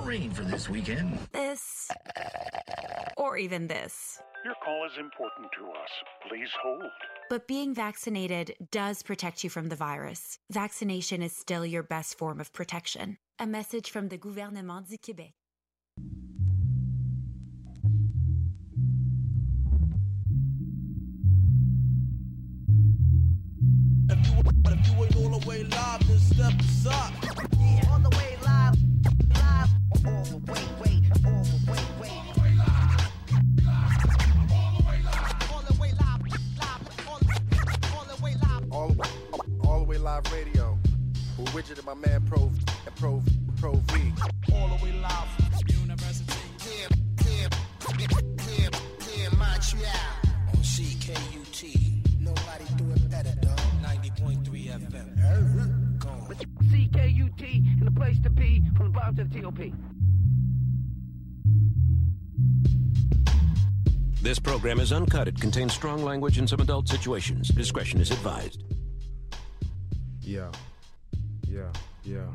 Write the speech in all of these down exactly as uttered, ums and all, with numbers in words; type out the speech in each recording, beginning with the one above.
rain for this weekend. This. Or even this. Your call is important to us. Please hold. But being vaccinated does protect you from the virus. Vaccination is still your best form of protection. A message from the Gouvernement du Québec. If you, but if you ain't all the way live, then step aside. Yeah, all the way live, live, all the way, wait, all the way, wait. All the way live, all the way live, live, all, all the way live. All, all the way live radio. With Widget and my man Pro and Pro Pro V. All the way live. University. Damn, damn, damn, damn, damn, Montreal. On C K U T. Nobody do it better, dog. ninety point three F M. Gone. C K U T in the place to be from the bottom to the T O P. This program is uncut. It contains strong language and some adult situations. Discretion is advised. Yeah. Yeah. Yeah.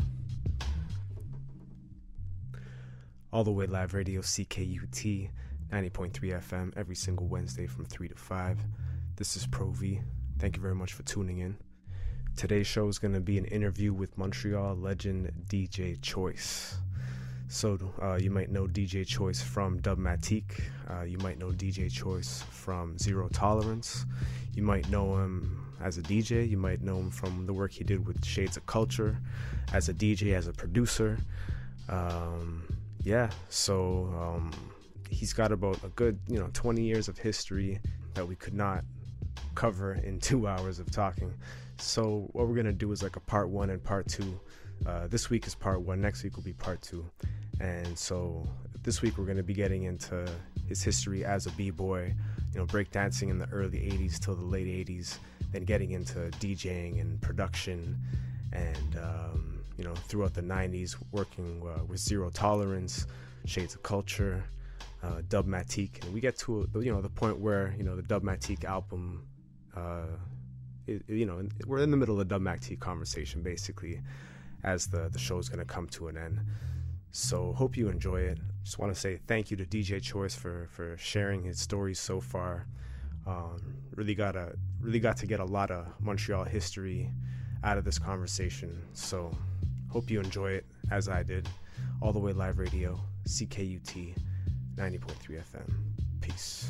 All the way live radio, C K U T, ninety point three F M, every single Wednesday from three to five. This is Pro V. Thank you very much for tuning in. Today's show is going to be an interview with Montreal legend D J Choice. So uh, you might know D J Choice from Dubmatique. Uh, you might know D J Choice from Zero Tolerance. You might know him as a D J. You might know him from the work he did with Shades of Culture, as a D J, as a producer. Um, yeah, so um, he's got about a good, you know, twenty years of history that we could not cover in two hours of talking. So what we're gonna do is like a part one and part two. Uh, this week is part one, next week will be part two. And so this week we're gonna be getting into his history as a b-boy, you know, breakdancing in the early eighties till the late eighties, then getting into DJing and production, and um, you know, throughout the nineties working uh, with Zero Tolerance, Shades of Culture, uh, Dubmatique, and we get to you know the point where you know the Dubmatique album, uh, it, you know, we're in the middle of the Dubmatique conversation basically, as the the show's gonna come to an end. So hope you enjoy it. Just want to say thank you to D J Choice for for sharing his stories so far. Um, really got a really got to get a lot of Montreal history out of this conversation. So hope you enjoy it as I did. All the way live radio, C K U T, ninety point three F M. Peace.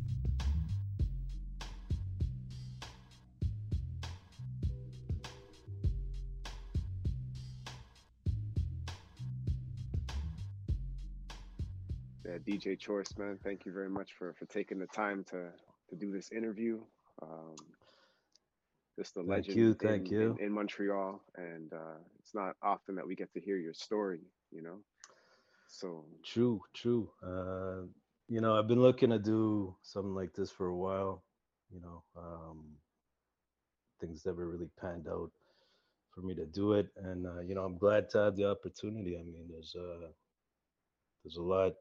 Yeah, D J Choice, man, thank you very much for, for taking the time to, to do this interview. Um, just a Thank legend you, in, thank you. in, in Montreal, and uh, it's not often that we get to hear your story, you know? So True, true. Uh, you know, I've been looking to do something like this for a while. You know, um, things never really panned out for me to do it, and uh, you know, I'm glad to have the opportunity. I mean, there's uh, there's a lot,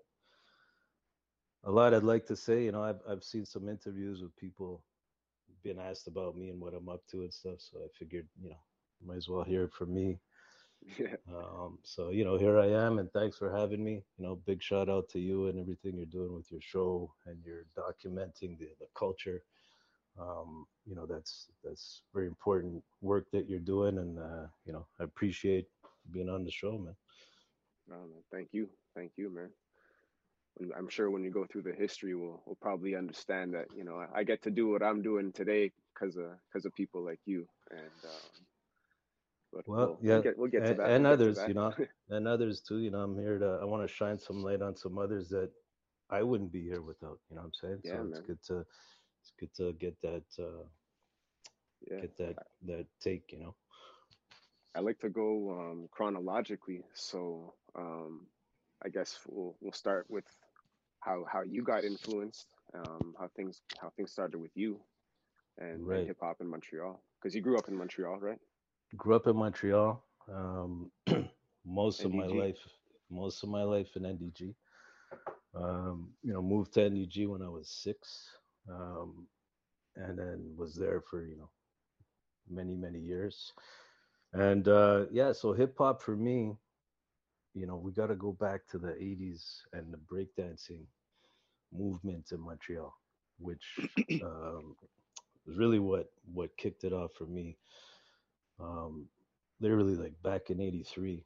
a lot I'd like to say. You know, I've I've seen some interviews with people being asked about me and what I'm up to and stuff. So I figured, you know, might as well hear it from me. yeah, Um, so, you know, here I am, and thanks for having me. You know, big shout out to you and everything you're doing with your show, and you're documenting the, the culture. Um, you know, that's that's very important work that you're doing, and uh, you know, I appreciate being on the show, man. no, no, thank you, thank you, man. When- I'm sure when you go through the history, we'll we'll probably understand that, you know, I, I get to do what I'm doing today because of because of people like you, and um, but Well, we'll, yeah, we'll get we'll get to and, that. and We'll get to others, you know, that. and others too. You know, I'm here to. I want to shine some light on some others that I wouldn't be here without. You know what I'm saying? Yeah, So it's man. good to, it's good to get that, uh, Yeah, get that, that take. You know. I like to go um, chronologically, so um, I guess we'll we'll start with how how you got influenced, um, how things how things started with you, and and Right. hip hop in Montreal, because you grew up in Montreal, right? Grew up in Montreal. Um, most of my N D G. life, most of my life in N D G. Um, you know, moved to N D G when I was six, um, and then was there for, you know, many, many years. And uh, yeah, so hip hop for me, you know, we got to go back to the eighties and the breakdancing movement in Montreal, which um, was really what what kicked it off for me. Um, Literally, like back in 'eighty-three,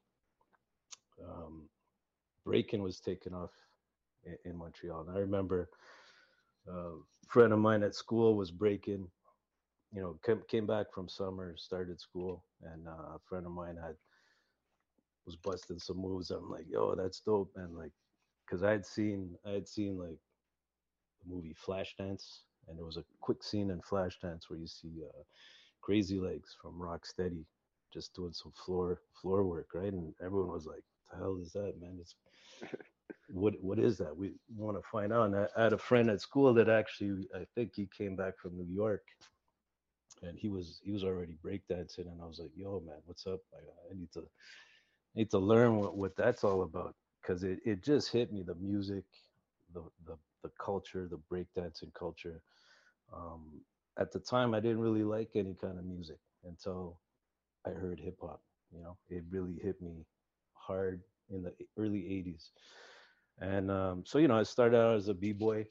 um, breaking was taken off in, in Montreal. And I remember uh, a friend of mine at school was breaking, you know, came, came back from summer, started school, and uh, a friend of mine had was busting some moves. I'm like, yo, that's dope, man. Like, cause I had seen, I had seen like the movie Flashdance, and there was a quick scene in Flashdance where you see uh, Crazy Legs from Rocksteady just doing some floor floor work, right? And everyone was like, "The hell is that, man? It's what what is that? We want to find out." And I, I had a friend at school that actually, I think he came back from New York, and he was he was already breakdancing, and I was like, "Yo, man, what's up? I, I need to need to learn what, what that's all about," because it, it just hit me, the music, the the the culture, the breakdancing culture. Um, at the time, I didn't really like any kind of music until I heard hip hop. You know, it really hit me hard in the early eighties. And um, so, you know, I started out as a b boy.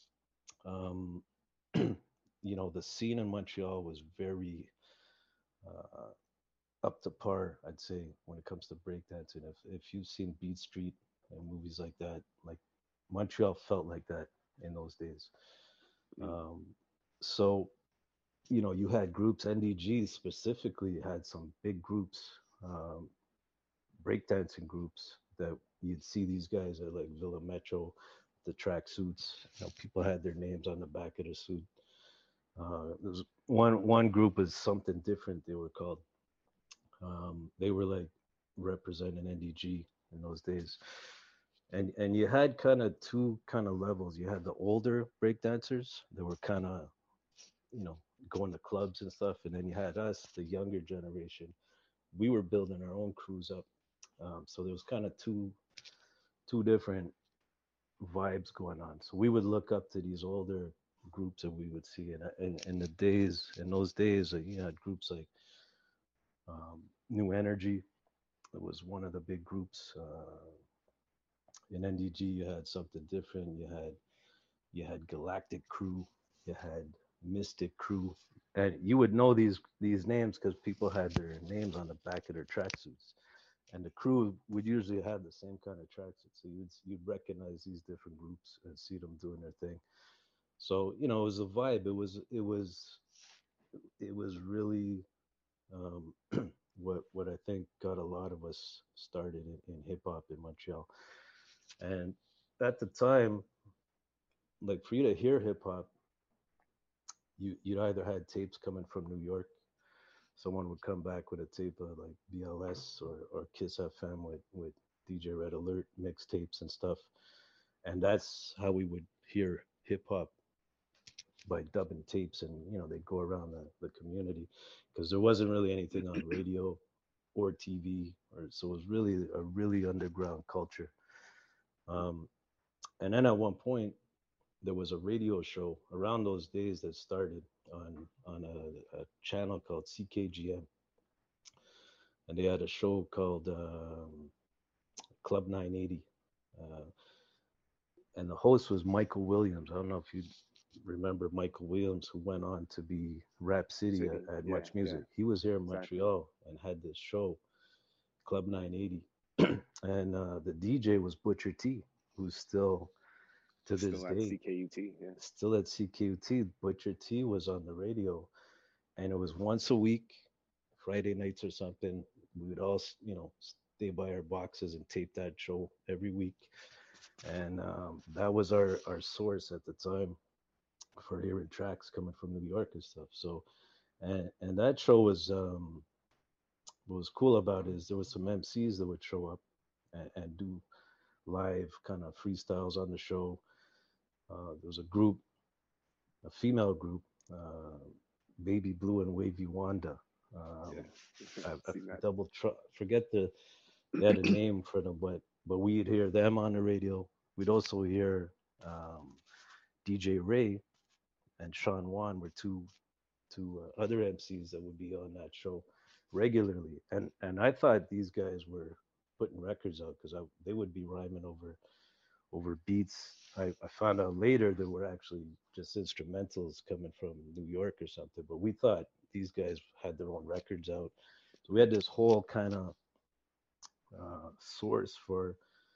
Um, you know, the scene in Montreal was very uh, up to par, I'd say, when it comes to breakdancing. If if you've seen Beat Street and movies like that, like Montreal felt like that in those days. Um, so you know, you had groups. N D G specifically had some big groups, um, breakdancing groups that you'd see these guys at like Villa Metro, the track suits. You know, people had their names on the back of the suit. Uh, there was one one group is something different. They were called. Um, they were like representing N D G in those days. And and you had kind of two kind of levels. You had the older breakdancers that were kind of, you know, going to clubs and stuff, and then you had us, the younger generation. We were building our own crews up, um, so there was kind of two two different vibes going on. So we would look up to these older groups that we would see, and in, in the days, in those days, uh, you had groups like um, New Energy. It was one of the big groups. Uh, in N D G, you had something different. You had you had Galactic Crew. You had Mystic Crew, and you would know these these names because people had their names on the back of their tracksuits, and the crew would usually have the same kind of tracksuits, so you'd you'd recognize these different groups and see them doing their thing. So you know, it was a vibe. It was it was it was really um, what what I think got a lot of us started in, in hip hop in Montreal, and at the time, like for you to hear hip hop, you you either had tapes coming from New York. Someone would come back with a tape of like B L S or, or Kiss F M with, with D J Red Alert mixtapes and stuff. And that's how we would hear hip hop, by dubbing tapes, and you know, they'd go around the, the community because there wasn't really anything on radio or T V, or so it was really a really underground culture. Um, and then at one point there was a radio show around those days that started on on a, a channel called C K G M, and they had a show called um, Club nine eighty, uh, and the host was Michael Williams. I don't know if you remember Michael Williams, who went on to be Rap City, City, at, at yeah, Much Music. yeah, He was here in exactly. Montreal and had this show, Club nine eighty, and uh, the D J was Butcher T, who's still to this Still at day C K U T, yeah. still at C K U T. Butcher T was on the radio, and it was once a week, Friday nights or something. We would all, you know, stay by our boxes and tape that show every week, and um, that was our our source at the time for hearing tracks coming from New York and stuff. So, and and that show was um, what was cool about it is there was some M Cs that would show up and, and do live kind of freestyles on the show. Uh, there was a group, a female group, uh, Baby Blue and Wavy Wanda. Um, Yeah. I, I Seen that. double tr- forget the they had a name for them, but but we'd hear them on the radio. We'd also hear um, D J Ray and Sean Wan were two two uh, other M Cs that would be on that show regularly, and and I thought these guys were putting records out because they would be rhyming over over beats. I, I found out later there were actually just instrumentals coming from New York or something, but we thought these guys had their own records out. So we had this whole kind of uh, source for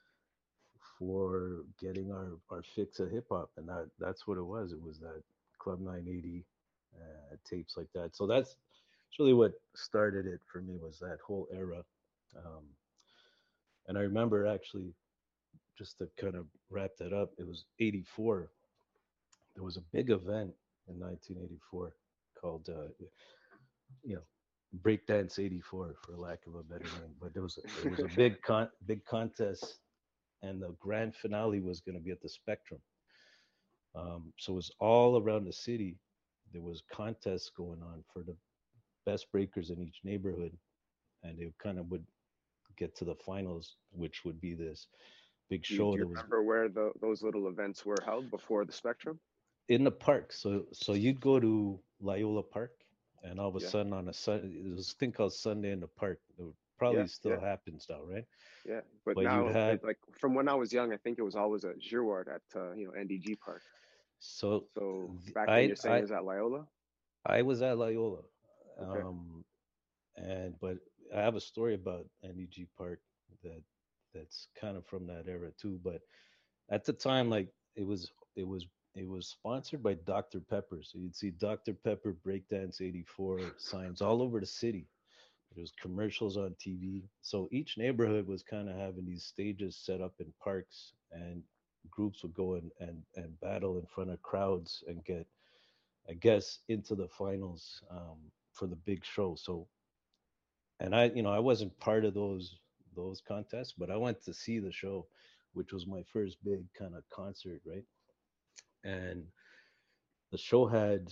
for getting our, our fix of hip hop, and that that's what it was. It was that Club nine eighty uh, tapes like that. So that's it's really what started it for me, was that whole era. Um, and I remember actually, just to kind of wrap that up, it was eighty-four. There was a big event in nineteen eighty-four called, uh, you know, Breakdance eighty-four, for lack of a better name. But there was a, it was a big con big contest, and the grand finale was going to be at the Spectrum. Um, so it was all around the city. There was contests going on for the best breakers in each neighborhood, and they kind of would get to the finals, which would be this big Do you, show do you that was remember where the, those little events were held before the Spectrum? in the park. So so you'd go to Loyola Park, and all of a Yeah. sudden on a Sun, there was a thing called Sunday in the Park. It Yeah, probably still yeah, happens now, right? yeah. But But you'd now, have it, like from when I was young, I think it was always at Girard at uh, you know N D G Park. so So th- back then, I you're saying I it was at Loyola? I was at Loyola, Okay. um, and but I have a story about N D G Park that that's kind of from that era too. But at the time, like it was it was it was sponsored by Doctor Pepper. So you'd see Doctor Pepper Breakdance eighty-four signs all over the city. There was commercials on T V. So each neighborhood was kind of having these stages set up in parks, and groups would go and, and, and battle in front of crowds and get, I guess, into the finals um, for the big show. So, and I, you know, I wasn't part of those those contests, but I went to see the show, which was my first big kind of concert, right? And the show had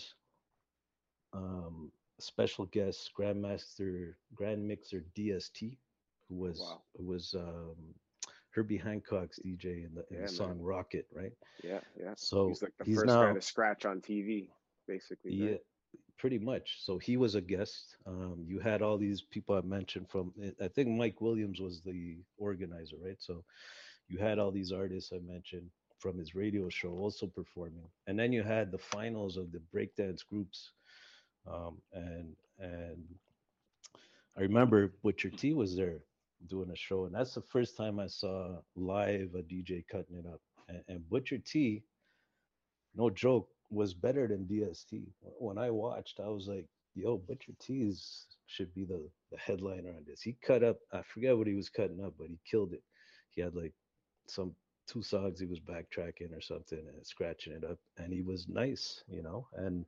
um, special guest Grandmaster Grand Mixer D S T, who was Wow. who was um, Herbie Hancock's D J in the in Yeah, the song man. Rocket, right? Yeah, yeah. So He's like the he's first guy now to scratch on T V, basically, yeah, right? pretty much. So he was a guest. Um, you had all these people I mentioned from. I think Mike Williams was the organizer, right? So you had all these artists I mentioned from his radio show also performing, and then you had the finals of the breakdance groups. Um, and and I remember Butcher T was there doing a show, and that's the first time I saw live a D J cutting it up. And, and Butcher T, no joke, was better than D S T. When I watched, I was like, "Yo, Butcher T's should be the the headliner on this." He cut up, I forget what he was cutting up, but he killed it. He had like some two songs he was backtracking or something and scratching it up, and he was nice, you know. And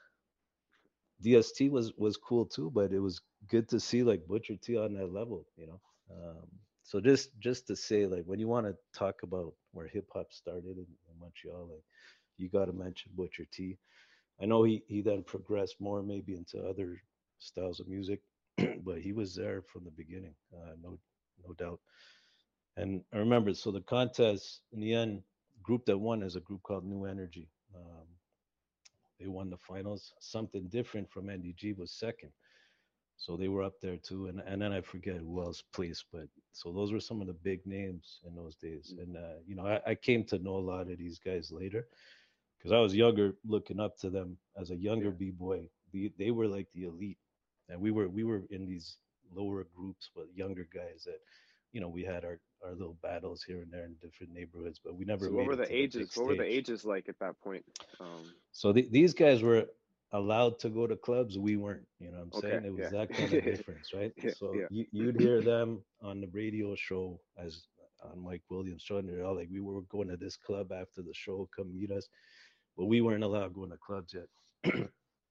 D S T was was cool too, but it was good to see like Butcher T on that level, you know. Um, so just just to say, like, when you want to talk about where hip hop started in, in Montreal, like, you got to mention Butcher T. I know he he then progressed more maybe into other styles of music, but he was there from the beginning, uh, no no doubt. And I remember, so the contest in the end, group that won is a group called New Energy. Um, they won the finals. Something different from N D G was second. So they were up there too. And, and then I forget who else placed, but so those were some of the big names in those days. And, uh, you know, I, I came to know a lot of these guys later because I was younger, looking up to them as a younger Yeah. B-boy. They, they were like the elite. And we were we were in these lower groups with younger guys that, you know, we had our, our little battles here and there in different neighborhoods, but we never So what made were it the to the big ages? What were the stage. ages like at that point? Um, So the, these guys were allowed to go to clubs. We weren't, you know what I'm okay, saying? It was yeah, that kind of difference, right? yeah, So yeah. you, you'd hear them on the radio show as on Mike Williams show, and they're all like, we were going to this club after the show, come meet us. But we weren't allowed going to clubs yet.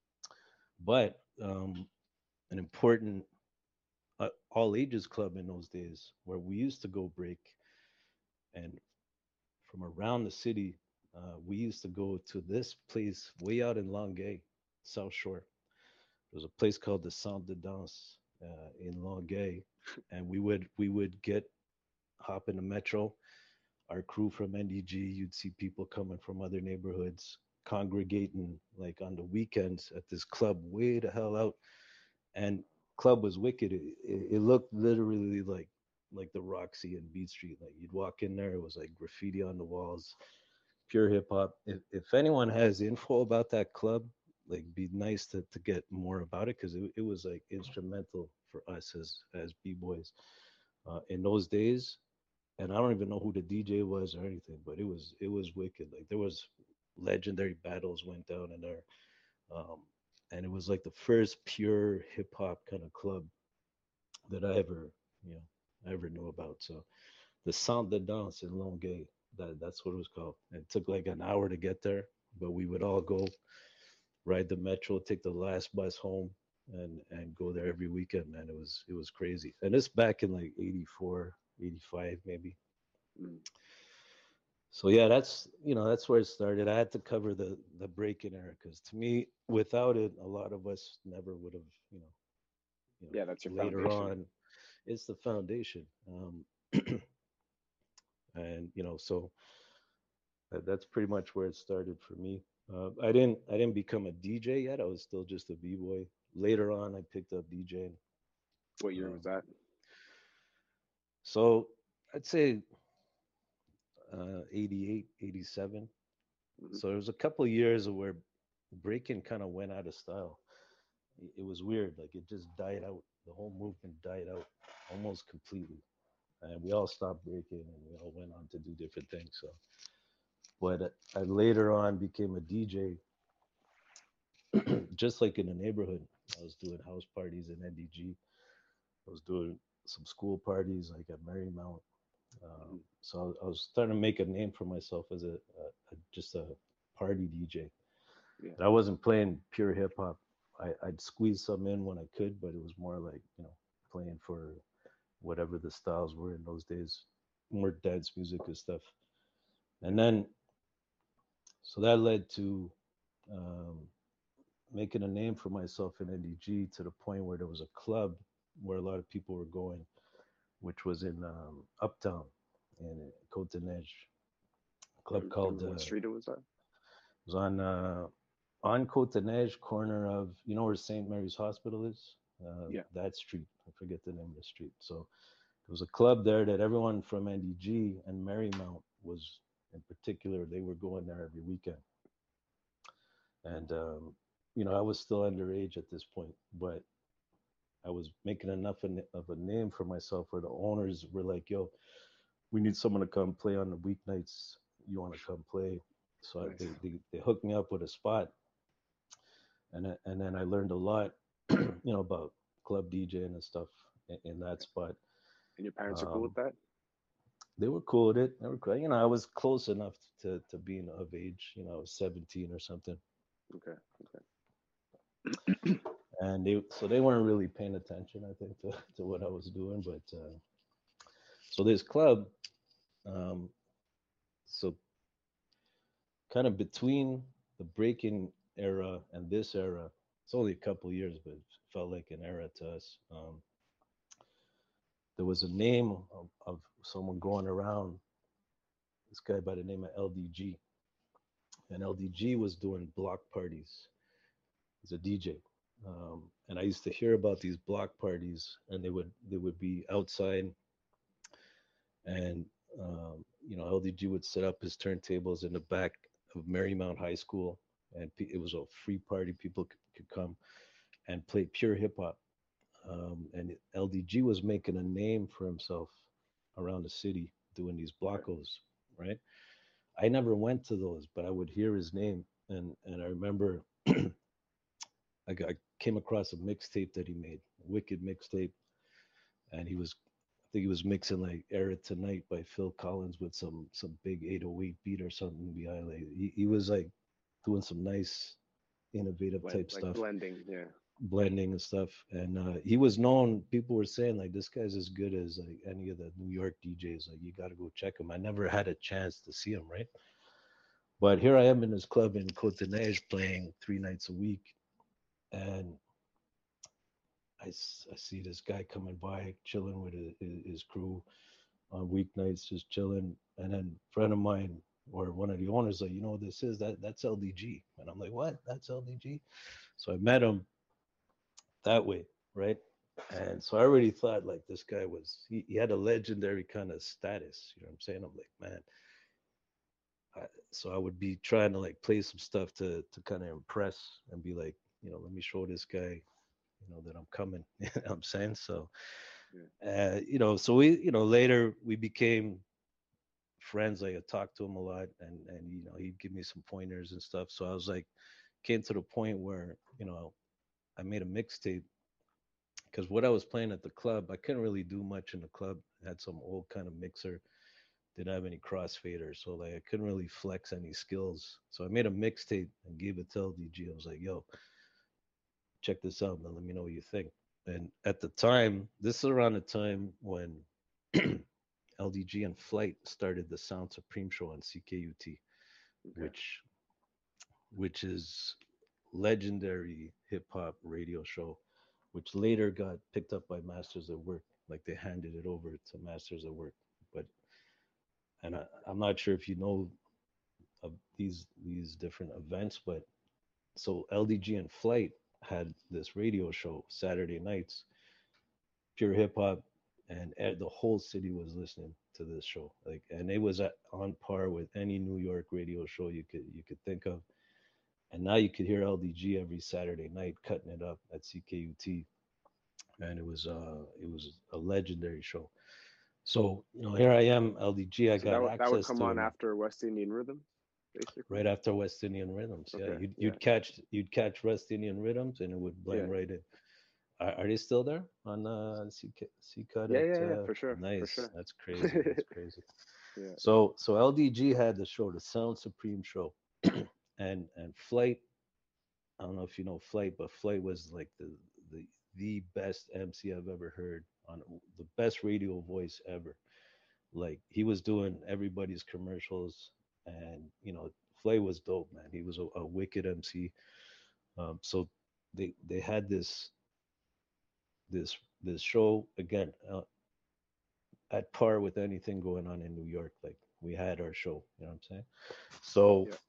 But um, an important uh, all ages club in those days where we used to go break, and from around the city, uh, we used to go to this place way out in Longueuil, South Shore. There was a place called the Centre de Danse uh, in Longueuil, and we would we would get hop in the metro. Our crew from N D G, you'd see people coming from other neighborhoods congregating like on the weekends at this club way the hell out, and club was wicked. It, it, it looked literally like like the Roxy and Beat Street. Like you'd walk in there, it was like graffiti on the walls, pure hip hop. If if anyone has info about that club, like be nice to to get more about it because it, it was like instrumental for us as as b boys uh, in those days. And I don't even know who the D J was or anything, but it was it was wicked. Like there was legendary battles went down in there, um, and it was like the first pure hip hop kind of club that I ever you know I ever knew about. So the Centre de Danse in Longueuil, that that's what it was called. It took like an hour to get there, but we would all go ride the metro, take the last bus home, and and go there every weekend. Man, it was it was crazy. And it's back in like eighty-four, eighty-five maybe. Mm. So yeah, that's you know that's where it started. I had to cover the the break-in era because to me, without it, a lot of us never would have you know, you know Yeah, that's your later foundation. on, it's the foundation. Um, and you know so that, that's pretty much where it started for me. Uh, I didn't I didn't become a D J yet. I was still just a b-boy. Later on, I picked up DJing. What year Um, was that? so I'd say uh, eighty-eight, eighty-seven. Mm-hmm. So there was a couple of years of where breaking kind of went out of style. It, it was weird. Like it just died out. The whole movement died out almost completely. And we all stopped breaking and we all went on to do different things. So, but I later on became a D J, just like in the neighborhood. I was doing house parties in N D G. I was doing some school parties like at Marymount. Um, so I was starting to make a name for myself as a, a, a just a party D J. Yeah. And I wasn't playing pure hip hop. I, I'd squeeze some in when I could, but it was more like you know playing for whatever the styles were in those days, more dance music and stuff. And then, so that led to um, making a name for myself in N D G to the point where there was a club where a lot of people were going, which was in um, Uptown in Côte-des-Neiges. A club And, called. and what Uh, street it was that? it was on uh, on Côte-des-Neiges, corner of you know where Saint Mary's Hospital is. Uh, Yeah. That street. I forget the name of the street. So there was a club there that everyone from N D G and Marymount was, in particular, they were going there every weekend. And, um, you know, I was still underage at this point, but I was making enough of a name for myself where the owners were like, yo, we need someone to come play on the weeknights. You want to come play? So nice. I, they, they, they hooked me up with a spot. And, and then I learned a lot, you know, about club DJing and stuff in, in that spot. And your parents um, are cool with that? They were cool with it. They were cool. You know, I was close enough to, to being of age. You know, I was seventeen or something. Okay. Okay. And they, so they weren't really paying attention, I think, to, to what I was doing. But uh, so this club, um, so kind of between the break-in era and this era, it's only a couple years, but it felt like an era to us. Um, there was a name of, of someone going around, this guy by the name of L D G. And L D G was doing block parties. He's a D J. Um, and I used to hear about these block parties, and they would they would be outside, and um, you know L D G would set up his turntables in the back of Marymount High School, and it was a free party. People could, could come and play pure hip hop. Um, and L D G was making a name for himself around the city doing these blockos, right? I never went to those, but I would hear his name, and and I remember I, got, I came across a mixtape that he made, a wicked mixtape, and he was, I think he was mixing like "Air It Tonight" by Phil Collins with some some big eight oh eight beat or something behind. Like he, he was like doing some nice, innovative Blend, type like stuff, blending, yeah, blending and stuff. And uh, he was known. People were saying like this guy's as good as like any of the New York D Js. Like you got to go check him. I never had a chance to see him, right? But here I am in this club in Côte-des-Neiges playing three nights a week. And I, I see this guy coming by, chilling with his, his crew on weeknights, just chilling. And then a friend of mine, or one of the owners, like, you know what this is? That That's L D G. And I'm like, what? That's L D G? So I met him that way, right? And so I already thought like this guy was, he, he had a legendary kind of status. You know what I'm saying? I'm like, man. I, so I would be trying to like play some stuff to to kind of impress and be like, you know, let me show this guy, you know, that I'm coming. You know what I'm saying? So, Yeah. uh, you know, so we, you know, later we became friends. Like I talked to him a lot, and and you know, he'd give me some pointers and stuff. So I was like, came to the point where, you know, I made a mixtape because what I was playing at the club, I couldn't really do much in the club. I had some old kind of mixer, didn't have any crossfaders, so like I couldn't really flex any skills. So I made a mixtape and gave it to L D G. I was like, yo, check this out, man. Let me know what you think. And at the time, this is around the time when L D G and Flight started the Sound Supreme show on C K U T, Okay. which which is legendary hip hop radio show, which later got picked up by Masters at Work. Like they handed it over to Masters at Work. But and I, I'm not sure if you know of these these different events, but so L D G and Flight had this radio show Saturday nights, pure hip hop, and e- the whole city was listening to this show. Like, and it was at, on par with any New York radio show you could you could think of. And now you could hear L D G every Saturday night cutting it up at C K U T, and it was uh it was a legendary show. So you know, here I am, L D G. I So that got would that would access come to on him after West Indian Rhythm, basically. right after West Indian Rhythms. Yeah, Okay. you'd Yeah. you'd catch you'd catch West Indian Rhythms, and it would Yeah. blend right in. Are, are they still there on uh, C Cut Yeah. at Yeah. Yeah. uh, For sure. For nice? sure. That's crazy. That's crazy. Yeah. So so L D G had the show, the Sound Supreme show, and and Flight. I don't know if you know Flight, but Flight was like the the the best M C I've ever heard on the best radio voice ever. Like he was doing everybody's commercials, and you know Flay was dope, man. He was a, a wicked M C. Um, so they they had this this this show again uh, at par with anything going on in New York. Like we had our show, you know what I'm saying? So Yeah.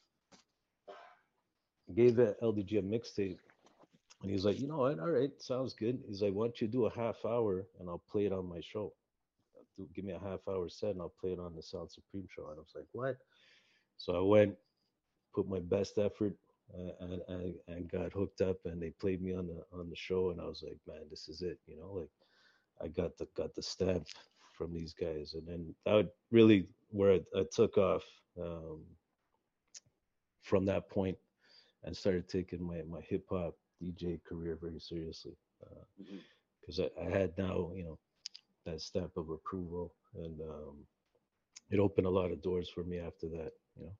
gave the L D G a mixtape, and he was like, you know what? All right, sounds good. He's like, why don't you do a half hour and I'll play it on my show. Do, give me a half hour set and I'll play it on the Sound Supreme show. And I was like, what? So I went, put my best effort, uh, and, and and got hooked up, and they played me on the on the show, and I was like, man, this is it, you know, like I got the got the stamp from these guys, and then that really where I, I took off um, from that point and started taking my my hip hop D J career very seriously, because uh, I, I had now you know that stamp of approval, and um, it opened a lot of doors for me after that, you know.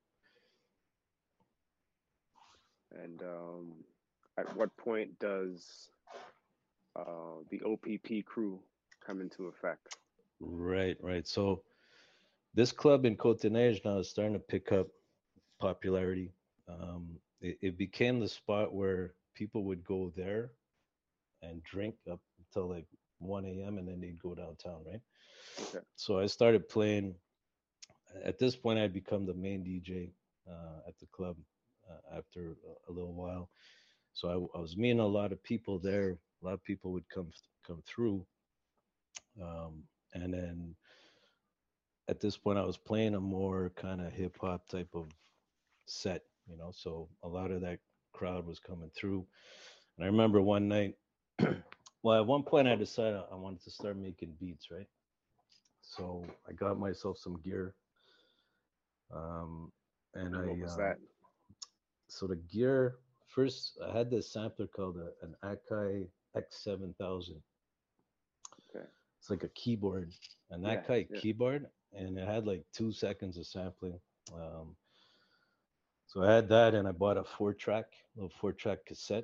And um, at what point does uh, the O P P crew come into effect? Right, right. So this club in Cotoneige now is starting to pick up popularity. Um, it, it became the spot where people would go there and drink up until like one a.m. and then they'd go downtown, right? Okay. So I started playing. At this point, I'd become the main D J uh, at the club uh, after a, a little while. So I, I was meeting a lot of people there. A lot of people would come come through, um, and then at this point, I was playing a more kind of hip hop type of set, you know. So a lot of that crowd was coming through. And I remember one night, well, at one point, I decided I wanted to start making beats, right? So I got myself some gear. Um, and What I was uh, that? So the gear first, I had this sampler called a, an Akai X seven thousand. Okay. It's like a keyboard, an Yeah, Akai yeah. keyboard, and it had like two seconds of sampling. Um, so I had that, and I bought a four track, little four track cassette,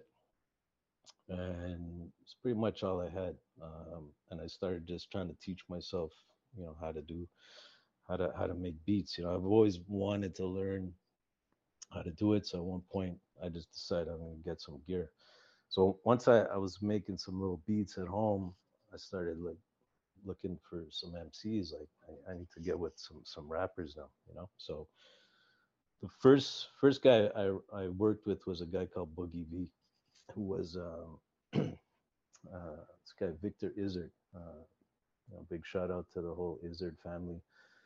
and it's pretty much all I had. Um, and I started just trying to teach myself, you know, how to do, how to how to make beats. You know, I've always wanted to learn how to do it. So at one point, I just decided I'm gonna get some gear. So once I, I was making some little beats at home, I started like looking for some M Cs. Like I, I need to get with some some rappers now, you know. So the first first guy I I worked with was a guy called Boogie V, who was um, uh, this guy Victor Izzard. Uh, you know, big shout out to the whole Izzard family.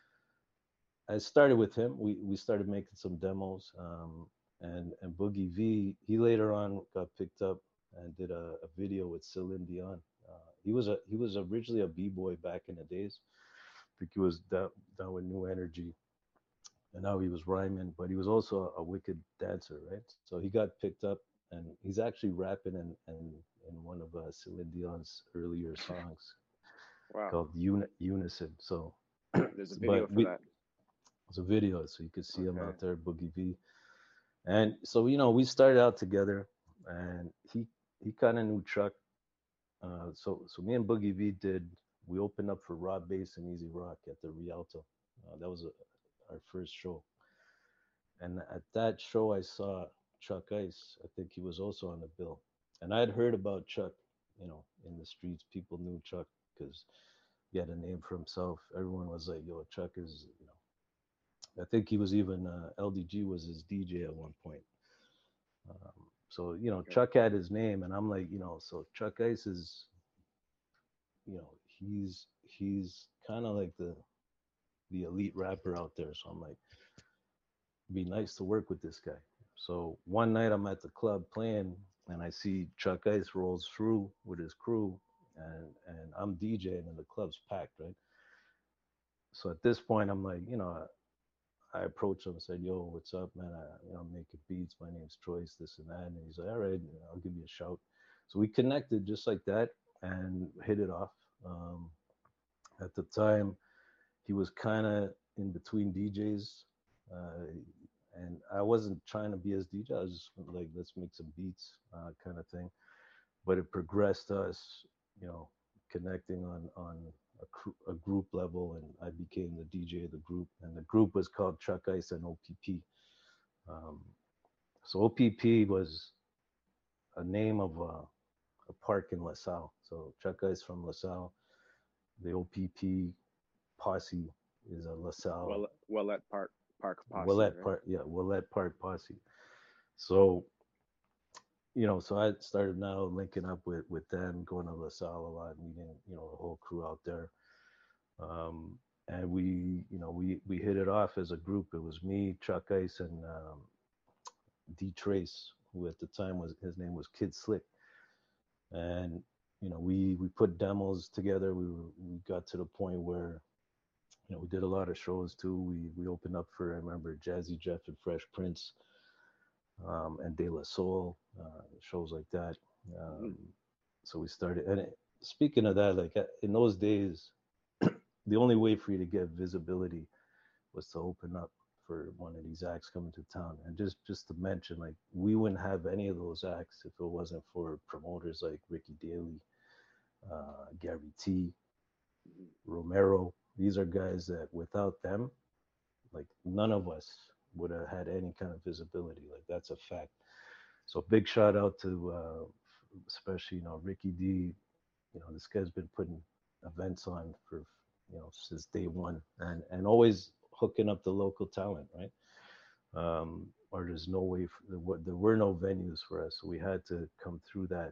I started with him. We we started making some demos, um, and and Boogie V. He later on got picked up and did a, a video with Celine Dion. Uh, he was a he was originally a b-boy back in the days. I think he was down, down with New Energy, and now he was rhyming, but he was also a, a wicked dancer, right? So he got picked up, and he's actually rapping in in, in one of uh, Celine Dion's earlier songs. Wow. Called Uni- Unison. So there's a video for we, that. It's a video, so you could see okay. him out there, Boogie V. And so, you know, we started out together, and he he kind of knew Chuck. Uh, so so me and Boogie V did, we opened up for Rob Bass and Easy Rock at the Rialto. Uh, that was a, our first show. And at that show, I saw Chuck Ice. I think he was also on the bill. And I had heard about Chuck, you know, in the streets. People knew Chuck because he had a name for himself. Everyone was like, yo, Chuck is, you know, I think he was even, uh, L D G was his D J at one point. Um, so, you know, okay. Chuck had his name, and I'm like, you know, so Chuck Ice is, you know, he's, he's kind of like the, the elite rapper out there. So I'm like, it'd be nice to work with this guy. So one night I'm at the club playing, and I see Chuck Ice rolls through with his crew, and, and I'm DJing, and the club's packed, right? So at this point, I'm like, you know, I approached him and said, yo, what's up, man? I, you know, I'm making beats. My name's Choice, this and that. And he's like, all right, I'll give you a shout. So we connected just like that and hit it off. Um, at the time, he was kind of in between D Js. Uh, and I wasn't trying to be his D J. I was just like, let's make some beats uh, kind of thing. But it progressed us, you know, connecting on, on, A, cr- a group level, and I became the D J of the group, and the group was called Chuck Ice and O P P. Um, so O P P was a name of a, a park in LaSalle. So Chuck Ice from LaSalle, the O P P posse is a LaSalle. Well, Willette Park Park posse. Willette right? Park, yeah, Willette Park posse. So, you know, so I started now linking up with with them, going to LaSalle a lot, meeting, you know, the whole crew out there. Um, and we, you know, we, we hit it off as a group. It was me, Chuck Ice, and um, D Trace, who at the time was, his name was Kid Slick. And, you know, we, we put demos together. We were, we got to the point where, you know, we did a lot of shows too. We, we opened up for, I remember, Jazzy Jeff and Fresh Prince, um, and De La Soul, uh, shows like that. Um, mm-hmm. So we started, and it, speaking of that, like in those days, the only way for you to get visibility was to open up for one of these acts coming to town. And just, just to mention, like, we wouldn't have any of those acts if it wasn't for promoters like Ricky Daly, uh, Gary T, Romero. These are guys that without them, like, none of us would have had any kind of visibility. Like, that's a fact. So big shout out to, uh, especially, you know, Ricky D. You know, this guy's been putting events on for, you know, since day one, and, and always hooking up the local talent, right? Um, or there's no way, for, there, there were no venues for us. So we had to come through that,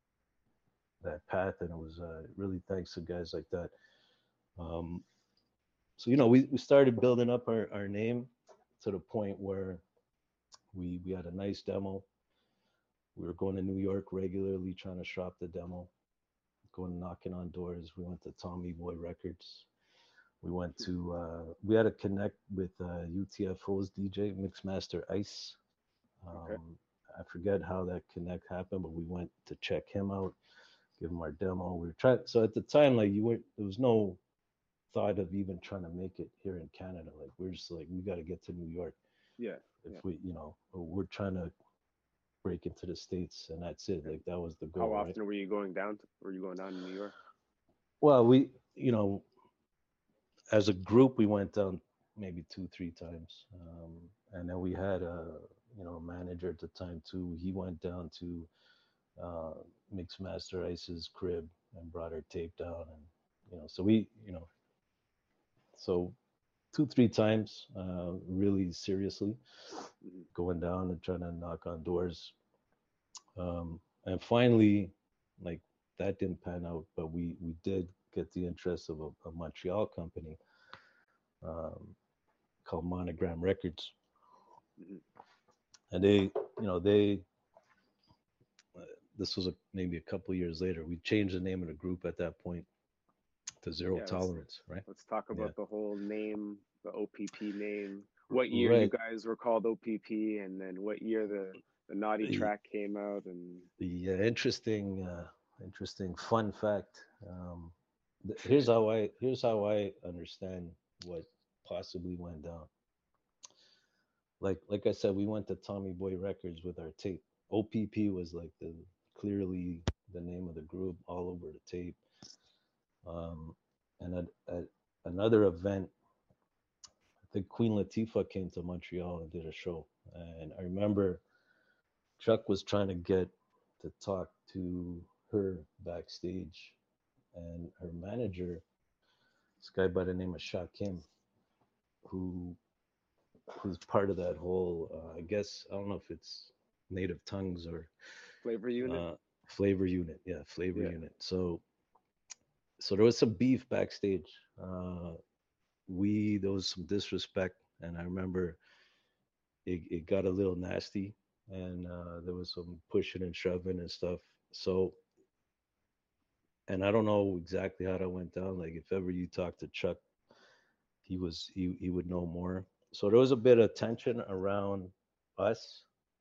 that path. And it was uh, really thanks to guys like that. Um, so, you know, we, we started building up our, our name to the point where we, we had a nice demo. We were going to New York regularly, trying to shop the demo, going knocking on doors. We went to Tommy Boy Records. We went to, uh, we had to connect with uh, U T F O's D J, Mixmaster Ice. Um, okay. I forget how that connect happened, but we went to check him out, give him our demo. We were trying, so at the time, like, you weren't, there was no thought of even trying to make it here in Canada. Like, we're just like, we got to get to New York. Yeah. If yeah. we, you know, we're trying to break into the States, and that's it. Like, that was the goal. How often right? were you going down? To, were you going down to New York? Well, we, you know, as a group, we went down maybe two, three times. Um, and then we had a, you know, manager at the time too. He went down to uh, Mixmaster Ice's crib and brought our tape down. And, you know, so we, you know, so two, three times, uh, really seriously going down and trying to knock on doors. Um, and finally, like that didn't pan out, but we we did get the interest of a, a Montreal company um, called Monogram Records, Mhm. and they, you know, they. Uh, this was a, maybe a couple years later. We changed the name of the group at that point to Zero Yeah, let's Tolerance, right? let's talk Yeah, about the whole name, the O P P name. What year you right. guys were called O P P, and then what year the the Naughty The, track came out, and the uh, interesting, uh, interesting fun fact. Um, th- here's how I here's how I understand what possibly went down. Like like I said, we went to Tommy Boy Records with our tape. O P P was like the clearly the name of the group all over the tape. Um, and at, at another event, I think Queen Latifah came to Montreal and did a show. And I remember Chuck was trying to get to talk to her backstage, and her manager, this guy by the name of Sha Kim, who who's part of that whole, uh, I guess, I don't know if it's Native Tongues or Flavor Unit. uh, Flavor Unit. Yeah, Flavor Yeah. Unit. So, so there was some beef backstage. Uh, we there was some disrespect, and I remember it, it got a little nasty, and uh, there was some pushing and shoving and stuff. So, and I don't know exactly how that went down. Like if ever you talk to Chuck, he was he he would know more. So there was a bit of tension around us,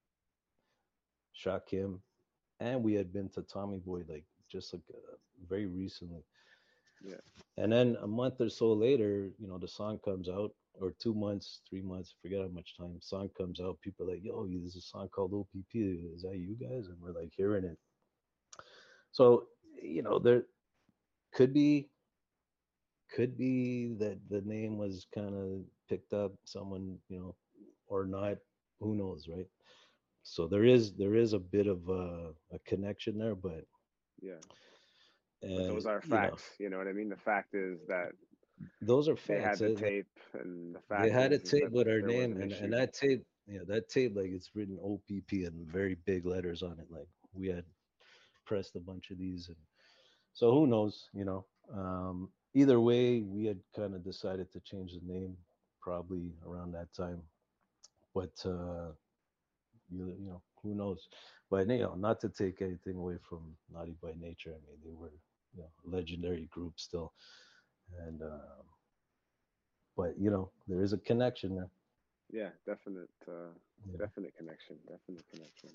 Shakim, and we had been to Tommy Boy like just like uh, very recently. Yeah. And then a month or so later, you know, the song comes out, or two months, three months, forget how much time. Song comes out. People are like, "Yo, there's a song called O P P. Is that you guys?" And we're like hearing it. So, you know, there could be could be that the name was kind of picked up someone, you know, or not. Who knows, right? So there is there is a bit of a, a connection there, but Yeah. But uh, those are you know, facts. You know what I mean? The fact is that those are they had facts. the Uh, like, tape, and the they fact had a is is tape that with our there was name, an and and issue. that tape, yeah, that tape, like it's written O P P in very big letters on it. Like we had pressed a bunch of these, and so who knows, you know. Um, either way, we had kind of decided to change the name probably around that time, but uh, you you know who knows. But you know, not to take anything away from Naughty by Nature. I mean, they were, you know, a legendary group still, and um, but you know, there is a connection there. Yeah, definite, uh, You know, definite connection, definite connection.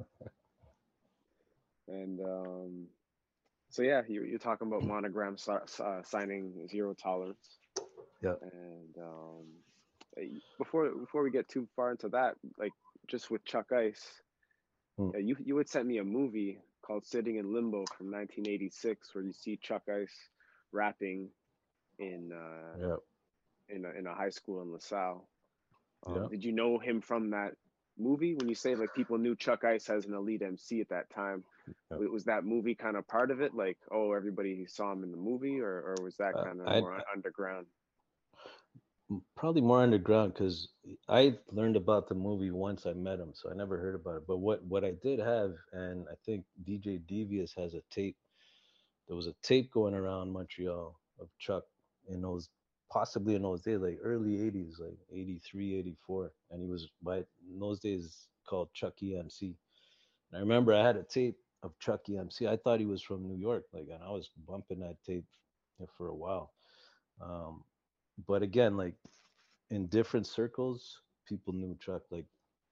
And um, so yeah, you, you're talking about Monogram si- uh, signing Zero Tolerance, yeah. and um, uh, before before we get too far into that, like just with Chuck Ice, Mm, uh, you you had sent me a movie called Sitting in Limbo from nineteen eighty-six, where you see Chuck Ice rapping in uh, yeah, in a, in a high school in LaSalle. Um, yeah. did you know him from that movie? When you say like people knew Chuck Ice as an elite M C at that time, Yeah. wa- was that movie kind of part of it? Like, oh, everybody saw him in the movie, or or was that Uh, kind of I, more un- underground? m- probably more underground because I learned about the movie once I met him, so I never heard about it. But what what I did have, and I think D J Devious has a tape. There was a tape going around Montreal of Chuck in those, possibly in those days, like early eighties, like eighty three, eighty four, and he was by in those days called Chuck E M C. And I remember I had a tape of Chuck E M C. I thought he was from New York, like, and I was bumping that tape for a while. Um, but again, like in different circles, people knew Chuck. Like,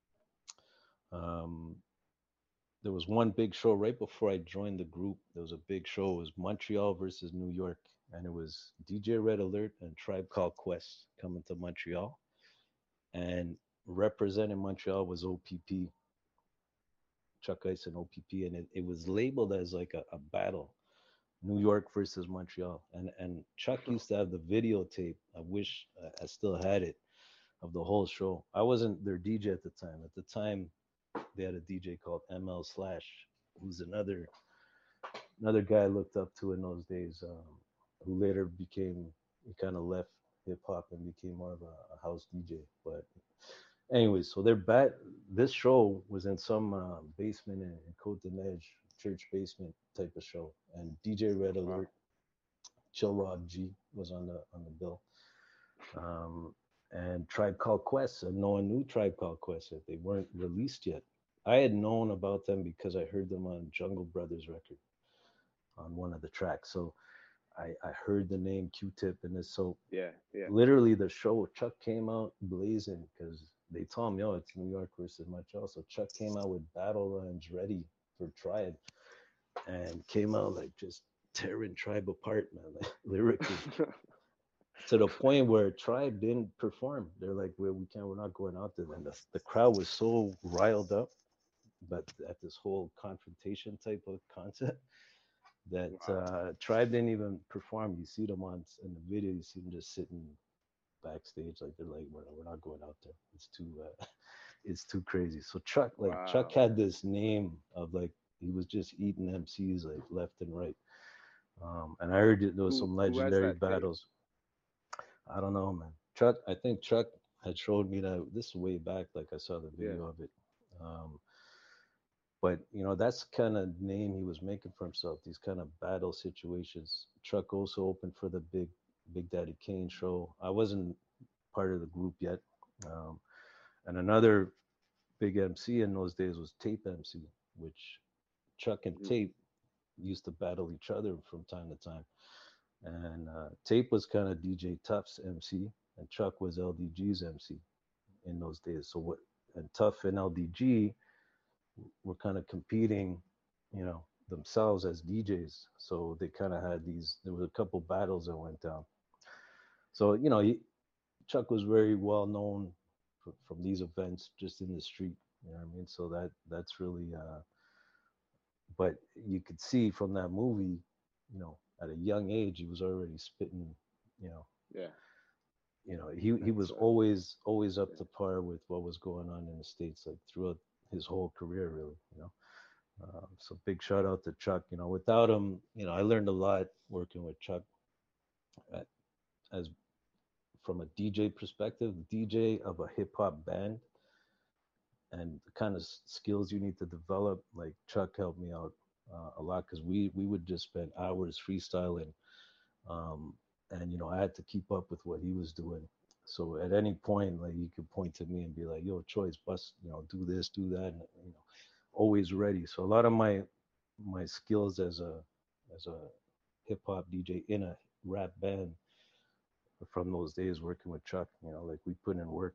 um, there was one big show right before I joined the group. There was a big show. It was Montreal versus New York, and it was D J Red Alert and Tribe Called Quest coming to Montreal, and representing Montreal was O P P, Chuck Ice and O P P, and it, it was labeled as like a, a battle, New York versus Montreal. And and Chuck used to have the videotape. I wish uh, I still had it, of the whole show. I wasn't their D J at the time. At the time, they had a D J called M L Slash, who's another another guy I looked up to in those days, um, who later became, he kind of left hip hop and became more of a, a house D J. But anyway, so they're back. This show was in some uh, basement in, in Côte de Neige, church basement type of show. And D J Red Alert, Chill Rod G was on the on the bill. Um, and Tribe Called Quest, and no one knew Tribe Called Quest yet. They weren't released yet. I had known about them because I heard them on Jungle Brothers record on one of the tracks. So I, I heard the name Q-Tip and this. So Yeah, yeah. literally the show, Chuck came out blazing because they told him, yo, it's New York versus Montreal. So Chuck came out with battle rhymes ready for Tribe and came out like just tearing Tribe apart, man, like lyrically. To the point where Tribe didn't perform. They're like, well, we can't, we're not going out there. And the, the crowd was so riled up, but at this whole confrontation type of concept, that wow. uh, Tribe didn't even perform. You see them on in the video, you see them just sitting backstage, like they're like, we're, we're not going out there. It's too, uh, it's too crazy. So Chuck, like wow. Chuck had this name of like he was just eating M Cs like left and right. Um, and I heard there was who, some legendary battles. Thing? I don't know, man. Chuck, I think Chuck had showed me that this is way back. Like I saw the video yeah. of it. Um, But, you know, that's the kind of name he was making for himself, these kind of battle situations. Chuck also opened for the big Big Daddy Kane show. I wasn't part of the group yet. Um, and another big M C in those days was Tape M C, which Chuck and mm-hmm. Tape used to battle each other from time to time. And uh, Tape was kind of D J Tuff's M C, and Chuck was L D G's M C in those days. So what? And Tuff and L D G were kind of competing, you know, themselves as D Js. So they kind of had these, there were a couple battles that went down. So, you know, he, Chuck was very well known for, from these events just in the street, you know what I mean? So that that's really, uh, but you could see from that movie, you know, at a young age, he was already spitting, you know. Yeah. You know, he, he was always, always up to par with what was going on in the States, like throughout his whole career, really, you know. Um, so big shout out to Chuck. You know, without him, you know, I learned a lot working with Chuck. At, as from a D J perspective, D J of a hip hop band, and the kind of skills you need to develop. Like Chuck helped me out uh, a lot because we we would just spend hours freestyling, um, and you know, I had to keep up with what he was doing. So at any point, like, you could point to me and be like, yo, Choice, bust, you know, do this, do that, and, you know, always ready. So a lot of my my skills as a as a hip hop D J in a rap band from those days working with Chuck, you know, like we put in work.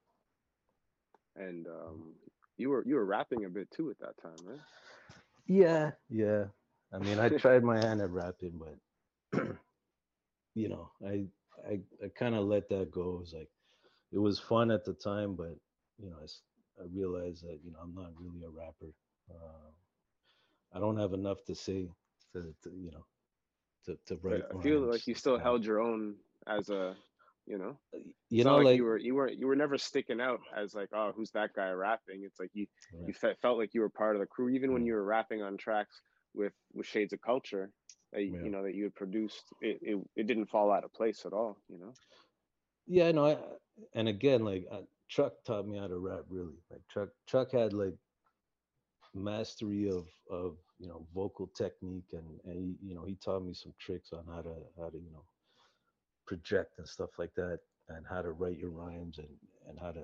And um, you were you were rapping a bit too at that time, right? Yeah, yeah. I mean, I tried my hand at rapping, but you know, I I I kind of let that go. It was like, it was fun at the time, but you know, I, I realized that, you know, I'm not really a rapper. Uh, I don't have enough to say to, to you know, to, to write. But I feel like you still held your own as a, you know, you know, like, like you were you were you were never sticking out as like, oh, who's that guy rapping? It's like you right. you fe- felt like you were part of the crew, even when you were rapping on tracks with with Shades of Culture, that, yeah. you know, that you had produced. It, it it didn't fall out of place at all, you know. Yeah, no, I, and again, like uh, Chuck taught me how to rap. Really, like Chuck Chuck had like mastery of of you know, vocal technique, and and he, you know, he taught me some tricks on how to how to you know, project and stuff like that, and how to write your rhymes, and and how to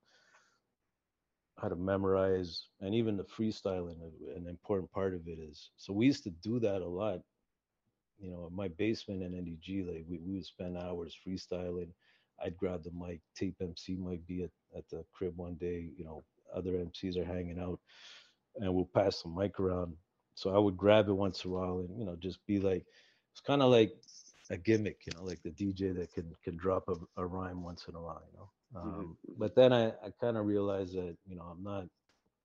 how to memorize, and even the freestyling. An important part of it is, so we used to do that a lot, you know, in my basement in N D G. Like we, we would spend hours freestyling. I'd grab the mic. Tape M C might be at, at the crib one day, you know, other M Cs are hanging out, and we'll pass the mic around. So I would grab it once in a while and, you know, just be like, it's kind of like a gimmick, you know, like the D J that can can drop a, a rhyme once in a while, you know. Um, mm-hmm. But then I, I kind of realized that, you know, I'm not,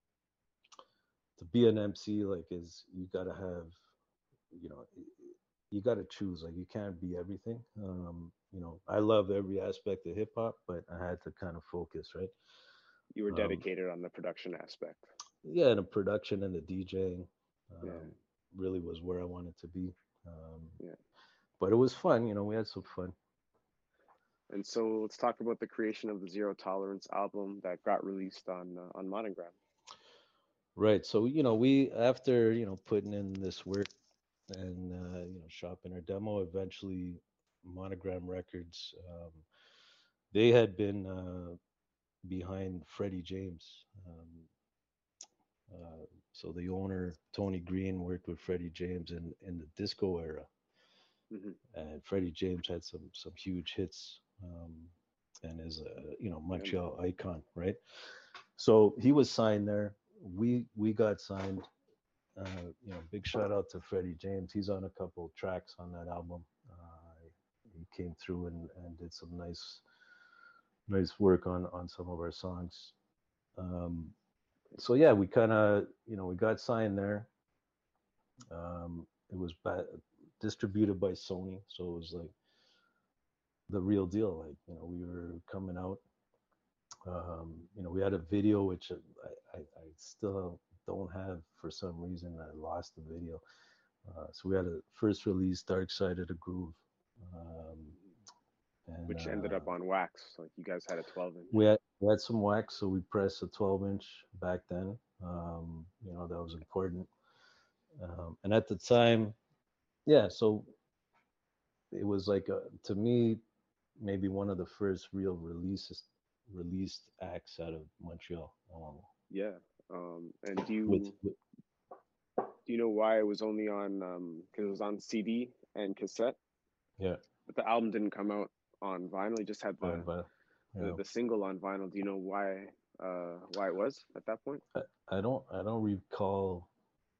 to be an M C, like, is you got to have, you know, you got to choose. Like, you can't be everything. Um, you know, I love every aspect of hip hop, but I had to kind of focus, right? You were dedicated um, on the production aspect. Yeah, the production and the DJing um, yeah. really was where I wanted to be. Um, yeah. But it was fun, you know, we had some fun. And so let's talk about the creation of the Zero Tolerance album that got released on uh, on Monogram. Right. So, you know, we, after, you know, putting in this work and, uh, you know, shopping our demo, eventually Monogram Records, um, they had been uh, behind Freddie James. Um, uh, so the owner, Tony Green, worked with Freddie James in, in the disco era. Hmm. And Freddie James had some, some huge hits um, and is a, you know, Montreal icon, right? So he was signed there. We, we got signed. Uh, you know, big shout out to Freddie James. He's on a couple tracks on that album. Uh, he came through and, and did some nice, nice work on on some of our songs. Um, so yeah, we kind of, you know, we got signed there. Um, it was ba- distributed by Sony, so it was like the real deal. Like, you know, we were coming out. Um, you know, we had a video which I, I, I still don't have for some reason. I lost the video. Uh, so we had a first release, Dark Side of the Groove, um, and Which ended uh, up on wax. Like you guys had a twelve inch. we had we had some wax, so we pressed a twelve inch back then. Um, you know, that was important. Um, and at the time, yeah, so it was like a, to me, maybe one of the first real releases released acts out of Montreal. Um, Yeah. Um, and do with, you with do you know why it was only on? Um, because it was on C D and cassette, yeah, but the album didn't come out on vinyl. You just had the on, but, you the, know, the single on vinyl. Do you know why? Uh, why it was at that point? I, I don't I don't recall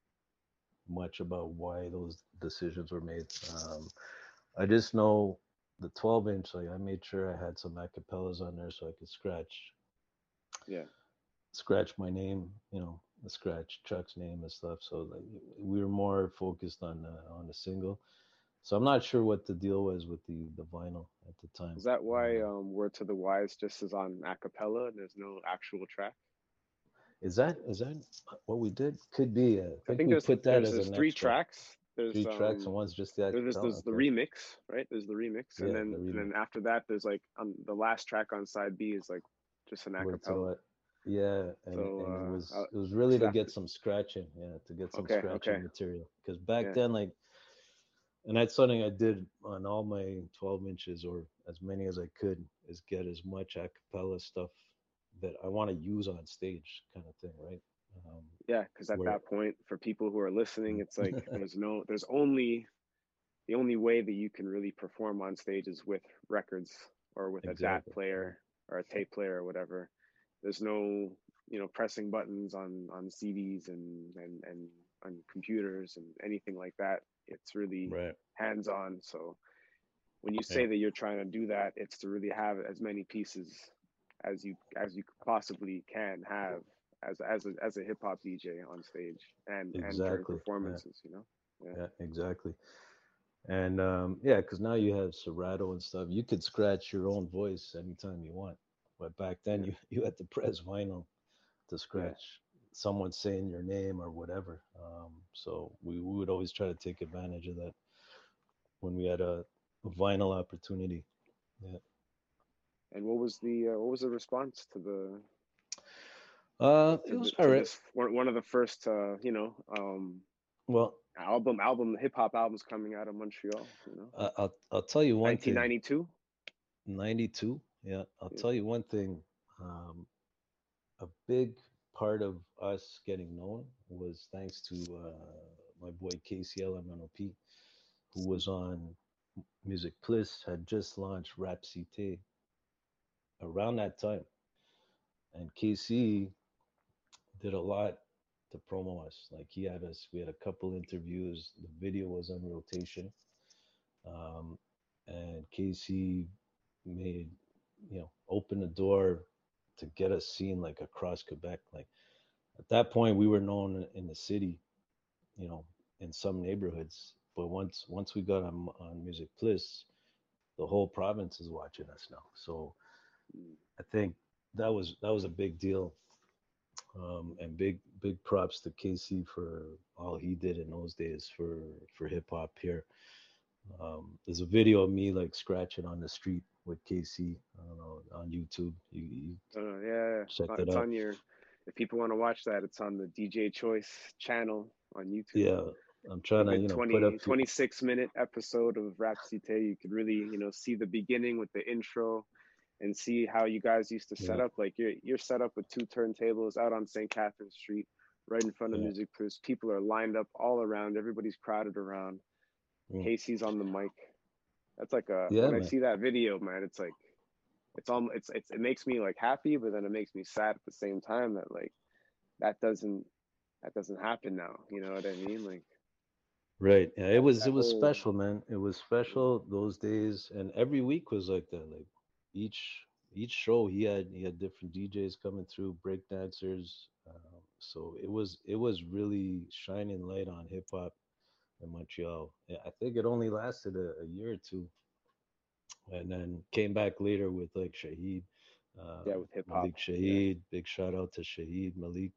much about why those decisions were made. Um, I just know the twelve inch, like I made sure I had some acapellas on there so I could scratch Yeah. scratch my name, you know, scratch Chuck's name and stuff. So like we were more focused on uh, on the single. So I'm not sure what the deal was with the the vinyl at the time. Is that why Uh, um, Word to the Wise just is on a cappella? There's no actual track. is that is that what we did? Could be. Uh, I I think think we there's put that there's as there's an three extra. tracks. There's Three tracks and um one's just the there's acapella. there's the Okay. remix, right? There's the remix, and Yeah, then the and remix. then after that, there's like um the last track on side B is like just an Word to acapella. what? Yeah, and So and it uh, was uh it was really so to after get some scratching, yeah, to get some okay scratching okay material. Because back yeah then, like, and that's something I did on all my twelve inches or as many as I could, is get as much a cappella stuff that I want to use on stage, kind of thing, right? Um, yeah because at where that point for people who are listening, it's like there's no there's only the only way that you can really perform on stage is with records or with a D A T exactly, yeah, player or a tape player or whatever. There's no, you know, pressing buttons on on C Ds and and and on computers and anything like that. It's really right, hands on. So when you yeah, say that you're trying to do that, it's to really have as many pieces as you as you possibly can have as as a, as a hip hop D J on stage and and during exactly, yeah, performances. You know. Yeah. yeah, exactly. And um, yeah, because now you have Serato and stuff. You could scratch your own voice anytime you want. But back then, Yeah. you, you had to press vinyl to Yeah. scratch someone saying your name or whatever. Um, so we, we would always try to take advantage of that when we had a, a vinyl opportunity. Yeah. And what was the uh, what was the response to the Uh, to it was the all to right. this one one of the first uh, you know um, Well, album album hip hop albums coming out of Montreal. You know, I, I'll I'll tell you one nineteen thing. ninety-two. ninety-two. Yeah, I'll Yeah. tell you one thing. Um, a big part of us getting known was thanks to uh, my boy K C L M N O P, who was on Music Plus, had just launched Rap Cité around that time. And K C did a lot to promo us. Like he had us, we had a couple interviews. The video was on rotation. Um, and K C made, you know, open the door to get us seen like across Quebec. Like at that point, we were known in the city, you know, in some neighborhoods. But once once we got on on Music Plus, the whole province is watching us now. So Mm. I think that was that was a big deal, um, and big big props to K C for all he did in those days for for hip hop here. Um, there's a video of me like scratching on the street with K C. I don't know, on YouTube. You, you Uh, yeah, check yeah. that It's out. on your if people want to watch that, it's on the D J Choice channel on YouTube. Yeah, I'm trying to, Good you know, twenty, put up. twenty-six minute episode of Rapsite. You could really, you know, see the beginning with the intro and see how you guys used to set Yeah. up. Like you're you're set up with two turntables out on Saint Catherine Street, right in front of Yeah. Music Plus. People are lined up all around. Everybody's crowded around. Mm. Casey's on the mic. That's like a Yeah, when I man. see that video, man, it's like it's all it's, it's it makes me like happy, but then it makes me sad at the same time that like that doesn't that doesn't happen now. You know what I mean? Like Right. Yeah, it was that it was whole special, man. It was special those days, and every week was like that. Like each each show, he had he had different D Js coming through, break dancers. Um, so it was it was really shining light on hip hop in Montreal. Yeah, I think it only lasted a, a year or two, and then came back later with like Shaheed, uh, yeah with hip hop. Malik Shaheed. Big shout out to Shaheed Malik.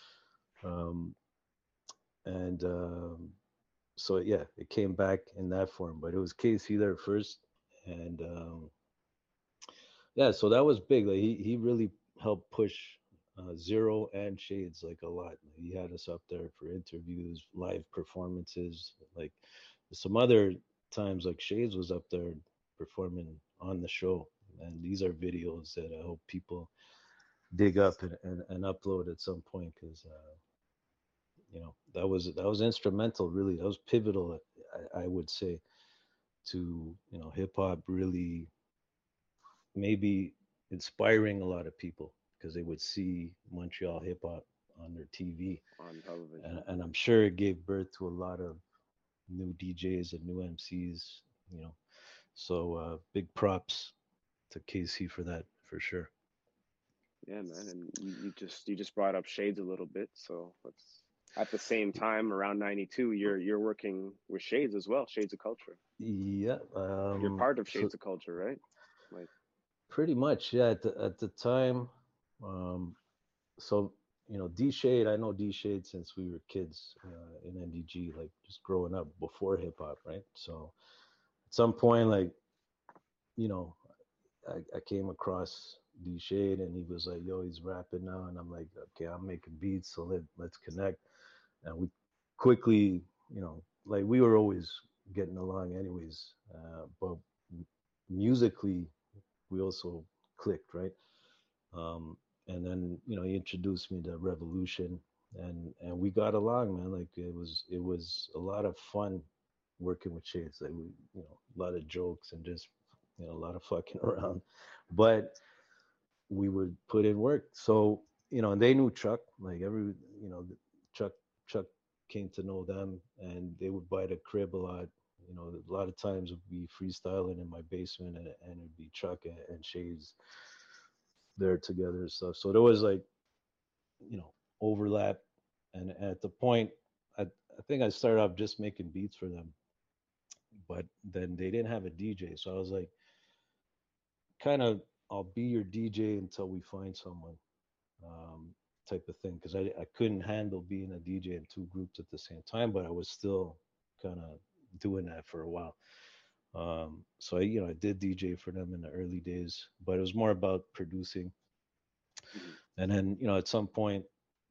Um, and um, so yeah, it came back in that form, but it was K C there first, and um, yeah, so that was big. Like he he really helped push uh, Zero and Shades like a lot. He had us up there for interviews, live performances. Like some other times, like Shades was up there performing on the show, and these are videos that I hope people dig up and, and, and upload at some point because. Uh, you know that was that was instrumental, really. That was pivotal, I, I would say, to you know hip hop really maybe inspiring a lot of people because they would see Montreal hip hop on their T V On television. and, and I'm sure it gave birth to a lot of new D Js and new M Cs, you know so uh big props to K C for that, for sure. Yeah, man, and you, you just you just brought up Shades a little bit, so let's at the same time around ninety-two, you're you're working with Shades as well, Shades of Culture. Yeah, um You're part of so Shades of Culture, right? Like pretty much, yeah. At the, at the time, um, so you know, D Shade. I know D Shade since we were kids uh, in N D G, like just growing up before hip hop, right? So at some point, like you know, I, I came across D Shade, and he was like, "Yo, he's rapping now," and I'm like, "Okay, I'm making beats, so let let's connect." And we quickly, you know, like we were always getting along, anyways, uh, but musically we also clicked, right? Um, and then you know he introduced me to Revolution, and and we got along, man. Like it was it was a lot of fun working with Shades. Like we, you know, a lot of jokes and just you know a lot of fucking around, but we would put in work. So you know, and they knew Chuck. Like every you know, Chuck Chuck came to know them, and they would buy the crib a lot. You know, a lot of times would be freestyling in my basement, and, and it'd be Chuck and, and Shades there together and stuff. So there was like, you know, overlap. And at the point, I, I think I started off just making beats for them, but then they didn't have a D J. So I was like, kind of, I'll be your D J until we find someone, um, type of thing. Cause I, I couldn't handle being a D J in two groups at the same time, but I was still kind of doing that for a while. Um, so I, you know, I did D J for them in the early days, but it was more about producing. mhm. And then, you know, at some point,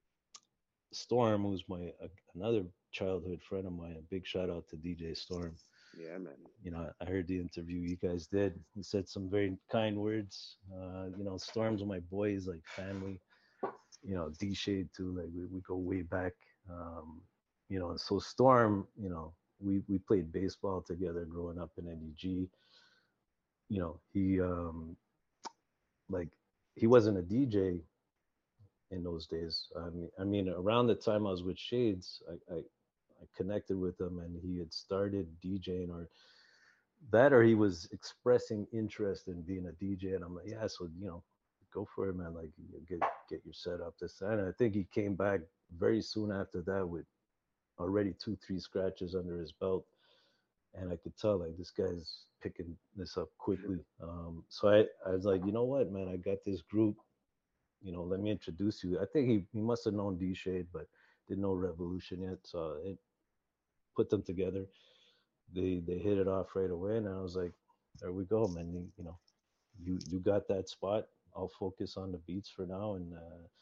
Storm, who's my uh, another childhood friend of mine, a big shout out to D J Storm. Yeah, man. You know, I heard the interview you guys did. He said some very kind words. Uh, you know, Storm's my boy. He's like family. You know, D Shade too. Like we, we go way back. Um, you know, so Storm, you know, we we played baseball together growing up in N D G. You know, he um like he wasn't a D J in those days. I mean, I mean, around the time I was with Shades, I, I, I connected with him, and he had started DJing, or that, or he was expressing interest in being a D J. And I'm like, yeah, so you know, go for it, man. Like, you get get your setup, this that. And I think he came back very soon after that with already two, three scratches under his belt, and I could tell like this guy's picking this up quickly. Um, so I, I was like, you know what, man, I got this group. You know, let me introduce you. I think he, he must have known D Shade, but didn't know Revolution yet. So it put them together. They they hit it off right away, and I was like, there we go, man. You, you know, you you got that spot. I'll focus on the beats for now, and uh,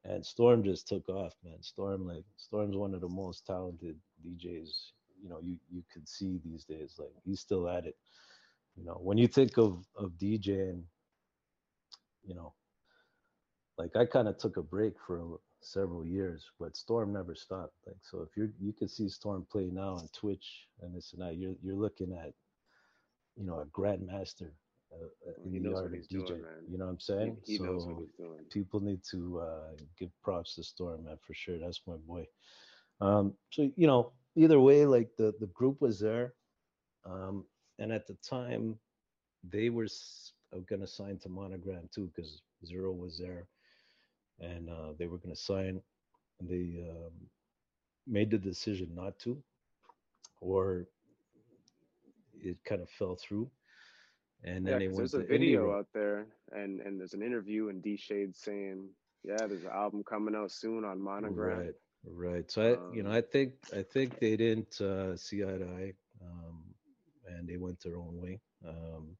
and Storm just took off, man. Storm, like Storm's one of the most talented D Js, you know, you you could see these days. Like he's still at it. You know, when you think of of DJing, you know, like I kind of took a break for a, several years, but Storm never stopped. Like, so if you're, you can see Storm play now on Twitch and this and that, you're you're looking at, you know, a grandmaster uh, in He the knows art what of he's DJing. doing, man. You know what I'm He, saying? he knows what So he's doing. people need to uh, give props to Storm, man, for sure. That's my boy. Um, so you know, either way, like the the group was there, um, and at the time, they were s- uh, gonna sign to Monogram too, because Zero was there, and uh, they were gonna sign. And they um, made the decision not to, or it kind of fell through, and then Yeah, they because went there's a the indie video route. out there, and and there's an interview in D Shade saying, yeah, there's an album coming out soon on Monogram. Right, right. So I, you know, Um, I think I think they didn't uh, see eye to eye, um, and they went their own way. Um,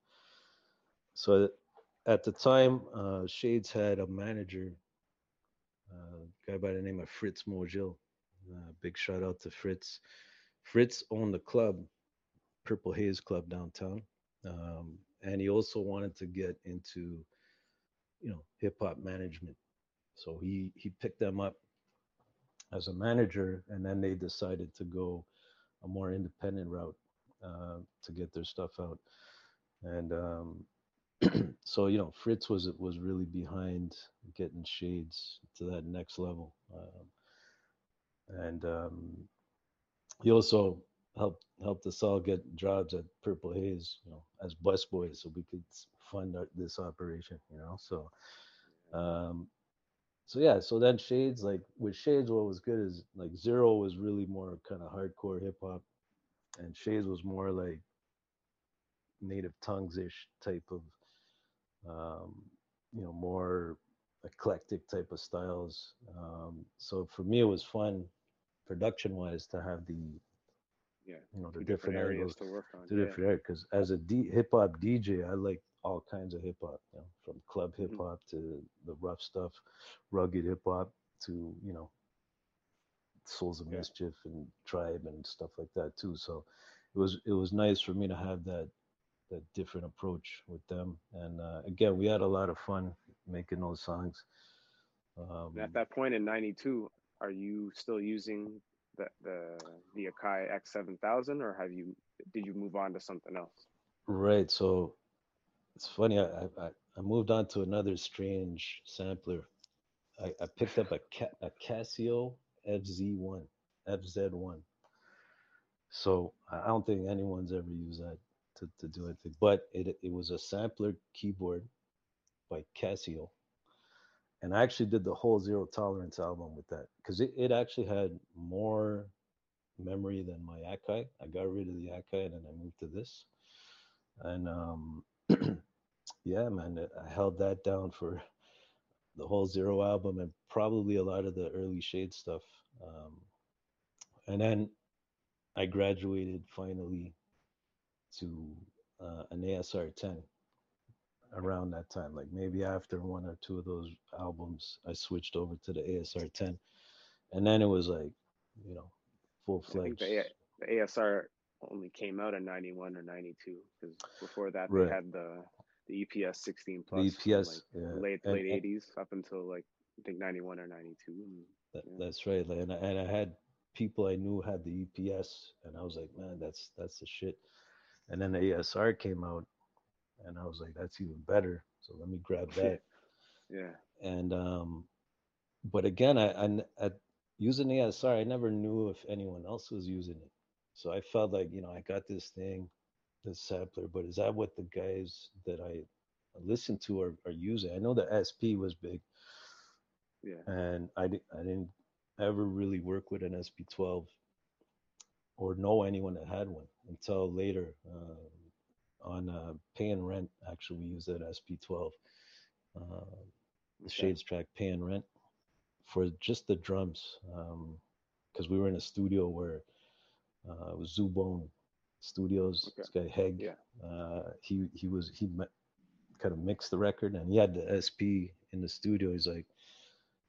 so at the time, uh, Shades had a manager, uh, guy by the name of Fritz Mogil. Uh, big shout out to Fritz. Fritz owned the club, Purple Haze Club downtown, um, and he also wanted to get into, you know, hip hop management. So he he picked them up as a manager, and then they decided to go a more independent route uh, to get their stuff out. And um, so you know, Fritz was was really behind getting Shades to that next level, um, and um, he also helped helped us all get jobs at Purple Haze, you know, as busboys, so we could fund our, this operation, you know. So, um, so yeah, so then Shades, like with Shades, what was good is like Zero was really more kind of hardcore hip hop, and Shades was more like native tongues ish type of, um, you know, more eclectic type of styles. Um, so for me, it was fun production wise to have the, yeah, you know, the two different different areas angles to work on. to Yeah. different areas. Because as a D, hip hop D J, I like all kinds of hip hop, you know, from club hip Mhm. hop to the rough stuff, rugged hip hop to, you know, Souls of Yeah. Mischief and Tribe and stuff like that too. So it was it was nice for me to have that that different approach with them. And uh, again, we had a lot of fun making those songs. And at Um, that point in ninety-two, are you still using the the the Akai X seven thousand, or have you did you move on to something else? right. So it's funny. I, I I moved on to another strange sampler. I, I picked up a Ca- a Casio F Z one, F Z one. So I I don't think anyone's ever used that to, to do anything. But it it was a sampler keyboard by Casio, and I actually did the whole Zero Tolerance album with that because it, it actually had more memory than my Akai. I got rid of the Akai and then I moved to this. And um, yeah, man, it- I held that down for the whole Zero album and probably a lot of the early Shade stuff. Um, and then I graduated finally to uh, an A S R ten around that time. Like maybe after one or two of those albums, I switched over to the A S R ten. And then it was like, you know, full I think fledged. the, A- the A S R only came out in ninety-one or ninety-two, because before that they Right. had the the E P S sixteen The plus from E P S, like yeah. late And, late and eighties up until like I think ninety-one or ninety-two. And, that, yeah. that's right. Like, and, I, and I had people I knew had the E P S, and I was like, man, that's that's the shit. And then the A S R came out, and I was like, that's even better. So let me grab that. Yeah. And um, but again, I, I at using the A S R, I never knew if anyone else was using it. So I felt like, you know, I got this thing, this sampler, but is that what the guys that I listen to are, are using? I know the S P was big, Yeah. and I, di- I didn't ever really work with an S P twelve or know anyone that had one until later uh, on uh, Pay and Rent. Actually, we used that S P twelve, uh, the Okay. Shades track Pay and Rent for just the drums, because um, we were in a studio where uh, it was Zubone Studios. Okay. This guy Heg, Yeah. uh, he he was he met, kind of mixed the record, and he had the S P in the studio. He's like,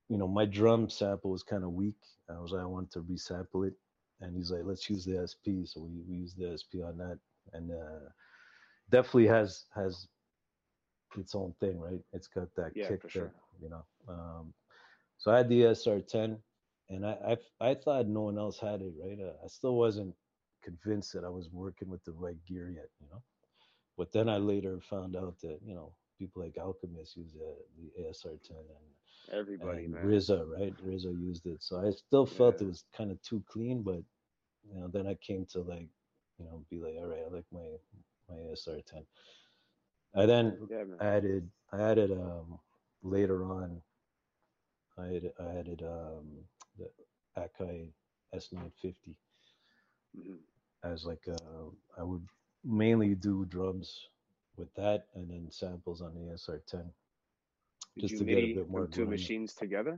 you know, my drum sample was kind of weak. I was like, I wanted to resample it, and he's like, let's use the S P. So we, we used the S P on that, and uh, definitely has has its own thing, right? It's got that Yeah, kick for that, sure. you know. Um, so I had the S R ten, and I, I I thought no one else had it, right? Uh, I still wasn't convinced that I was working with the right gear yet, you know. But then I later found out that, you know, people like Alchemist use the, the A S R ten, and Everybody, and man. R Z A, right? R Z A used it. So I still felt Yeah. it was kind of too clean, but you know, then I came to like, you know, be like, all right, I like my my A S R ten. I then Yeah, man. added I added um later on I had I added um the Akai S nine fifty hmm as like uh I would mainly do drums with that, and then samples on the S R ten Did just you to get a MIDI bit more them two grimy. machines together?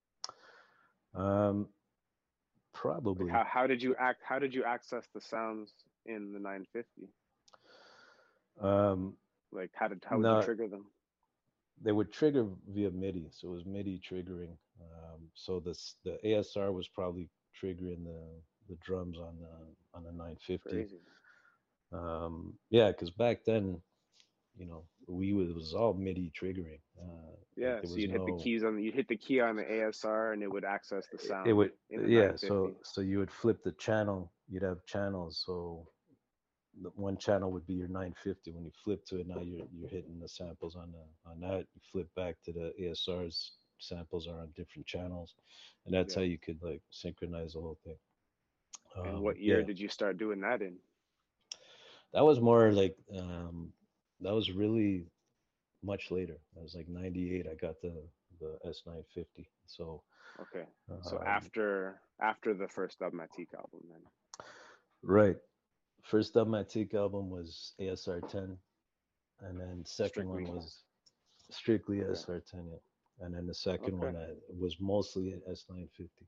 Um, Like probably. how how did you act? How did you access the sounds in the nine fifty? Um, Like how did how would you no, trigger them? they would trigger via MIDI, so it was MIDI triggering. Um, so this the A S R was probably triggering the the drums on the on the nine fifty. Crazy. Um, yeah, because back then, you know, we was, it was all MIDI triggering. Uh, like Yeah, there so was you'd hit the no. keys on you'd hit the key on the A S R and it would access the It sound would, in the yeah. So nine fifty. so you would flip the channel. You'd have channels. So the one channel would be your nine fifty. When you flip to it, now you're you're hitting the samples on the on that. You flip back to the A S R's, samples are on different channels, and that's how Yeah. you could like synchronize the whole thing. And Um, what year yeah, did you start doing that in? that was more like um, that was really much later. That was like ninety-eight. I got the the S nine fifty. So Okay. So um, after after the first Dubmatique album then. right, first Dubmatique album was A S R ten, and then second one Strictly. was strictly Okay. S R ten, yeah. And then the second Okay. one I, was mostly an S nine fifty.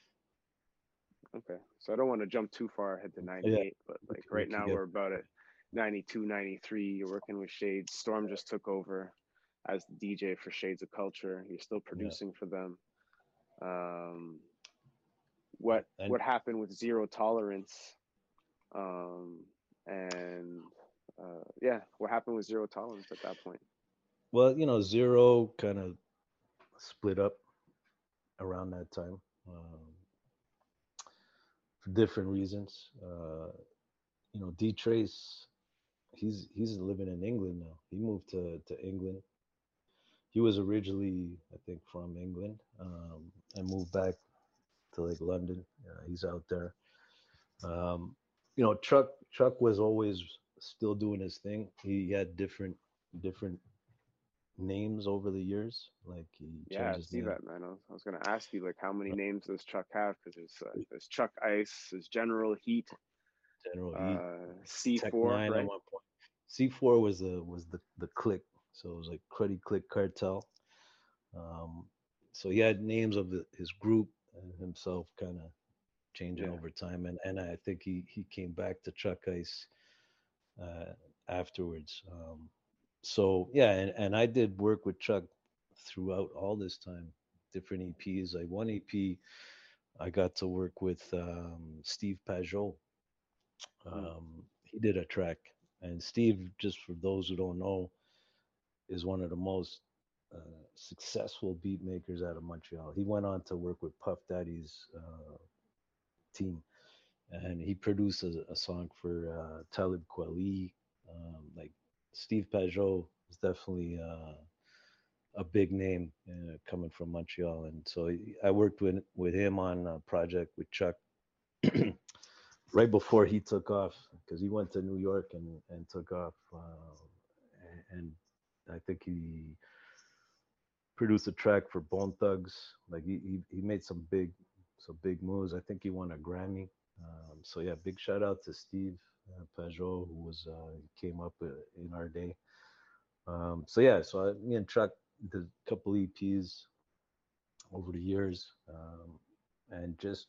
Okay. So I don't want to jump too far ahead to Yeah, ninety-eight, but we like can, we right can now get we're about at ninety-two, ninety-three. You're working with Shades. Storm just took over as the D J for Shades of Culture. You're still yeah. producing for them. Um, what And what happened with Zero Tolerance? Um, and uh, yeah, what happened with Zero Tolerance at that point? well, you know, Zero kind of split up around that time um, for different reasons. Uh, you know, D Trace, he's he's living in England now. He moved to to England. He was originally, I think, from England, um, and moved back to like London. Uh, he's out there. Um, you know, Chuck Chuck was always still doing his thing. He had different different names over the years. Like he Yeah, changed I his see name. that, man. I was, I was gonna ask you like how many names does Chuck have? Because there's uh, there's Chuck Ice, there's General Heat, General Heat, uh, C Tech four, Nine at right? one point. C four was the was the the click. So it was like Cruddy Click Cartel. Um, so he had names of the, his group and himself kind of changing Yeah. over time, and and I think he he came back to Chuck Ice uh, afterwards. Um, so yeah, and, and I did work with Chuck throughout all this time, different E Ps. Like one E P, I got to work with um, Steve Pajot. Mm. Um, he did a track, and Steve, just for those who don't know, is one of the most uh, successful beat makers out of Montreal. He went on to work with Puff Daddy's uh, team, and he produced a, a song for uh, Talib Kweli. Um, like Steve Pajot is definitely uh, a big name uh, coming from Montreal, and so I worked with with him on a project with Chuck right before he took off, because he went to New York and and took off, uh, and, and I think he produced a track for Bone Thugs. Like he he, he made some big some big moves. I think he won a Grammy. Um, so yeah, big shout out to Steve uh, Pajot, who was uh, came up uh, in our day. Um, so yeah, so I, me and Chuck did a couple E Ps over the years, um, and just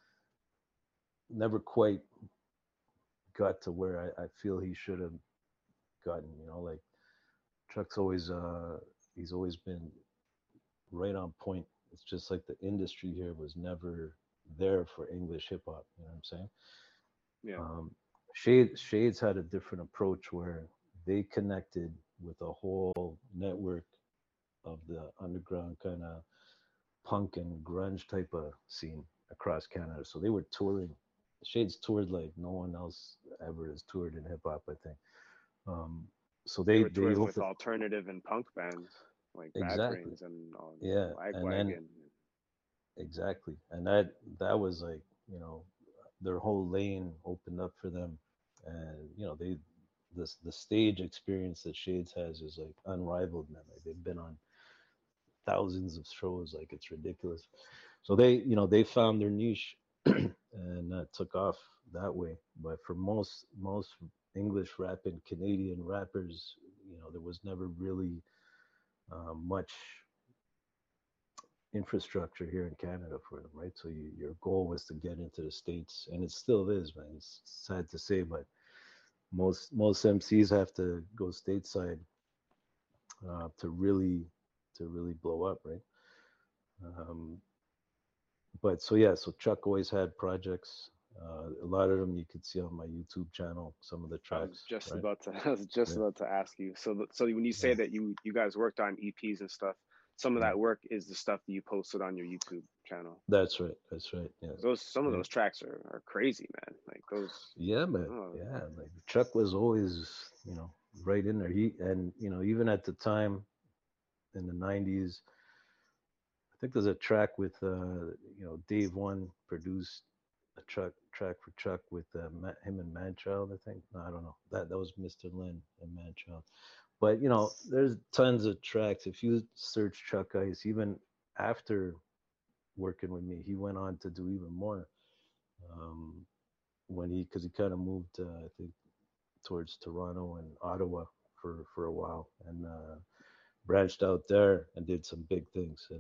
never quite got to where I, I feel he should have gotten. You know, like Chuck's always uh, he's always been right on point. it's just like the industry here was never there for English hip hop. You know what I'm saying? Yeah. Um, Shades Shades had a different approach where they connected with a whole network of the underground kind of punk and grunge type of scene across Canada. So they were touring. Shades toured like no one else ever has toured in hip hop, I think. Um, so They they were they touring with opened, alternative and punk bands like Bad exactly, Brains and um, yeah, and then Lagwagon. exactly, and that that was like, you know, their whole lane opened up for them, and you know they this the stage experience that Shades has is like unrivaled, man. Like they've been on thousands of shows, like it's ridiculous. So they, you know, they found their niche and uh, took off that way. But for most most English rapping Canadian rappers, you know, there was never really uh, much infrastructure here in Canada for them, right? So you, your goal was to get into the States, and it still is, man. It's sad to say, but most most M Cs have to go stateside uh, to really to really blow up, right? Um, but so yeah, so Chuck always had projects. Uh, a lot of them you could see on my YouTube channel. Some of the I was tracks, just right? about to I was just Yeah, about to ask you. So th- so when you say yeah, that you you guys worked on E Ps and stuff, some of yeah. that work is the stuff that you posted on your YouTube channel. That's right. That's right. Yeah, Those some of yeah, those tracks are, are crazy, man. Like those. yeah, man. Oh, Yeah, like Chuck was always, you know, right in there. He and you know, even at the time in the nineties, I think there's a track with uh, you know, Dave One produced a track track for Chuck with uh, Ma- him and Manchild. I think. No, I don't know. That that was Mister Lynn and Manchild. But you know, there's tons of tracks. If you search Chuck Ice, even after working with me, he went on to do even more. Um, when he, because he kind of moved, uh, I think, towards Toronto and Ottawa for for a while, and uh, branched out there and did some big things.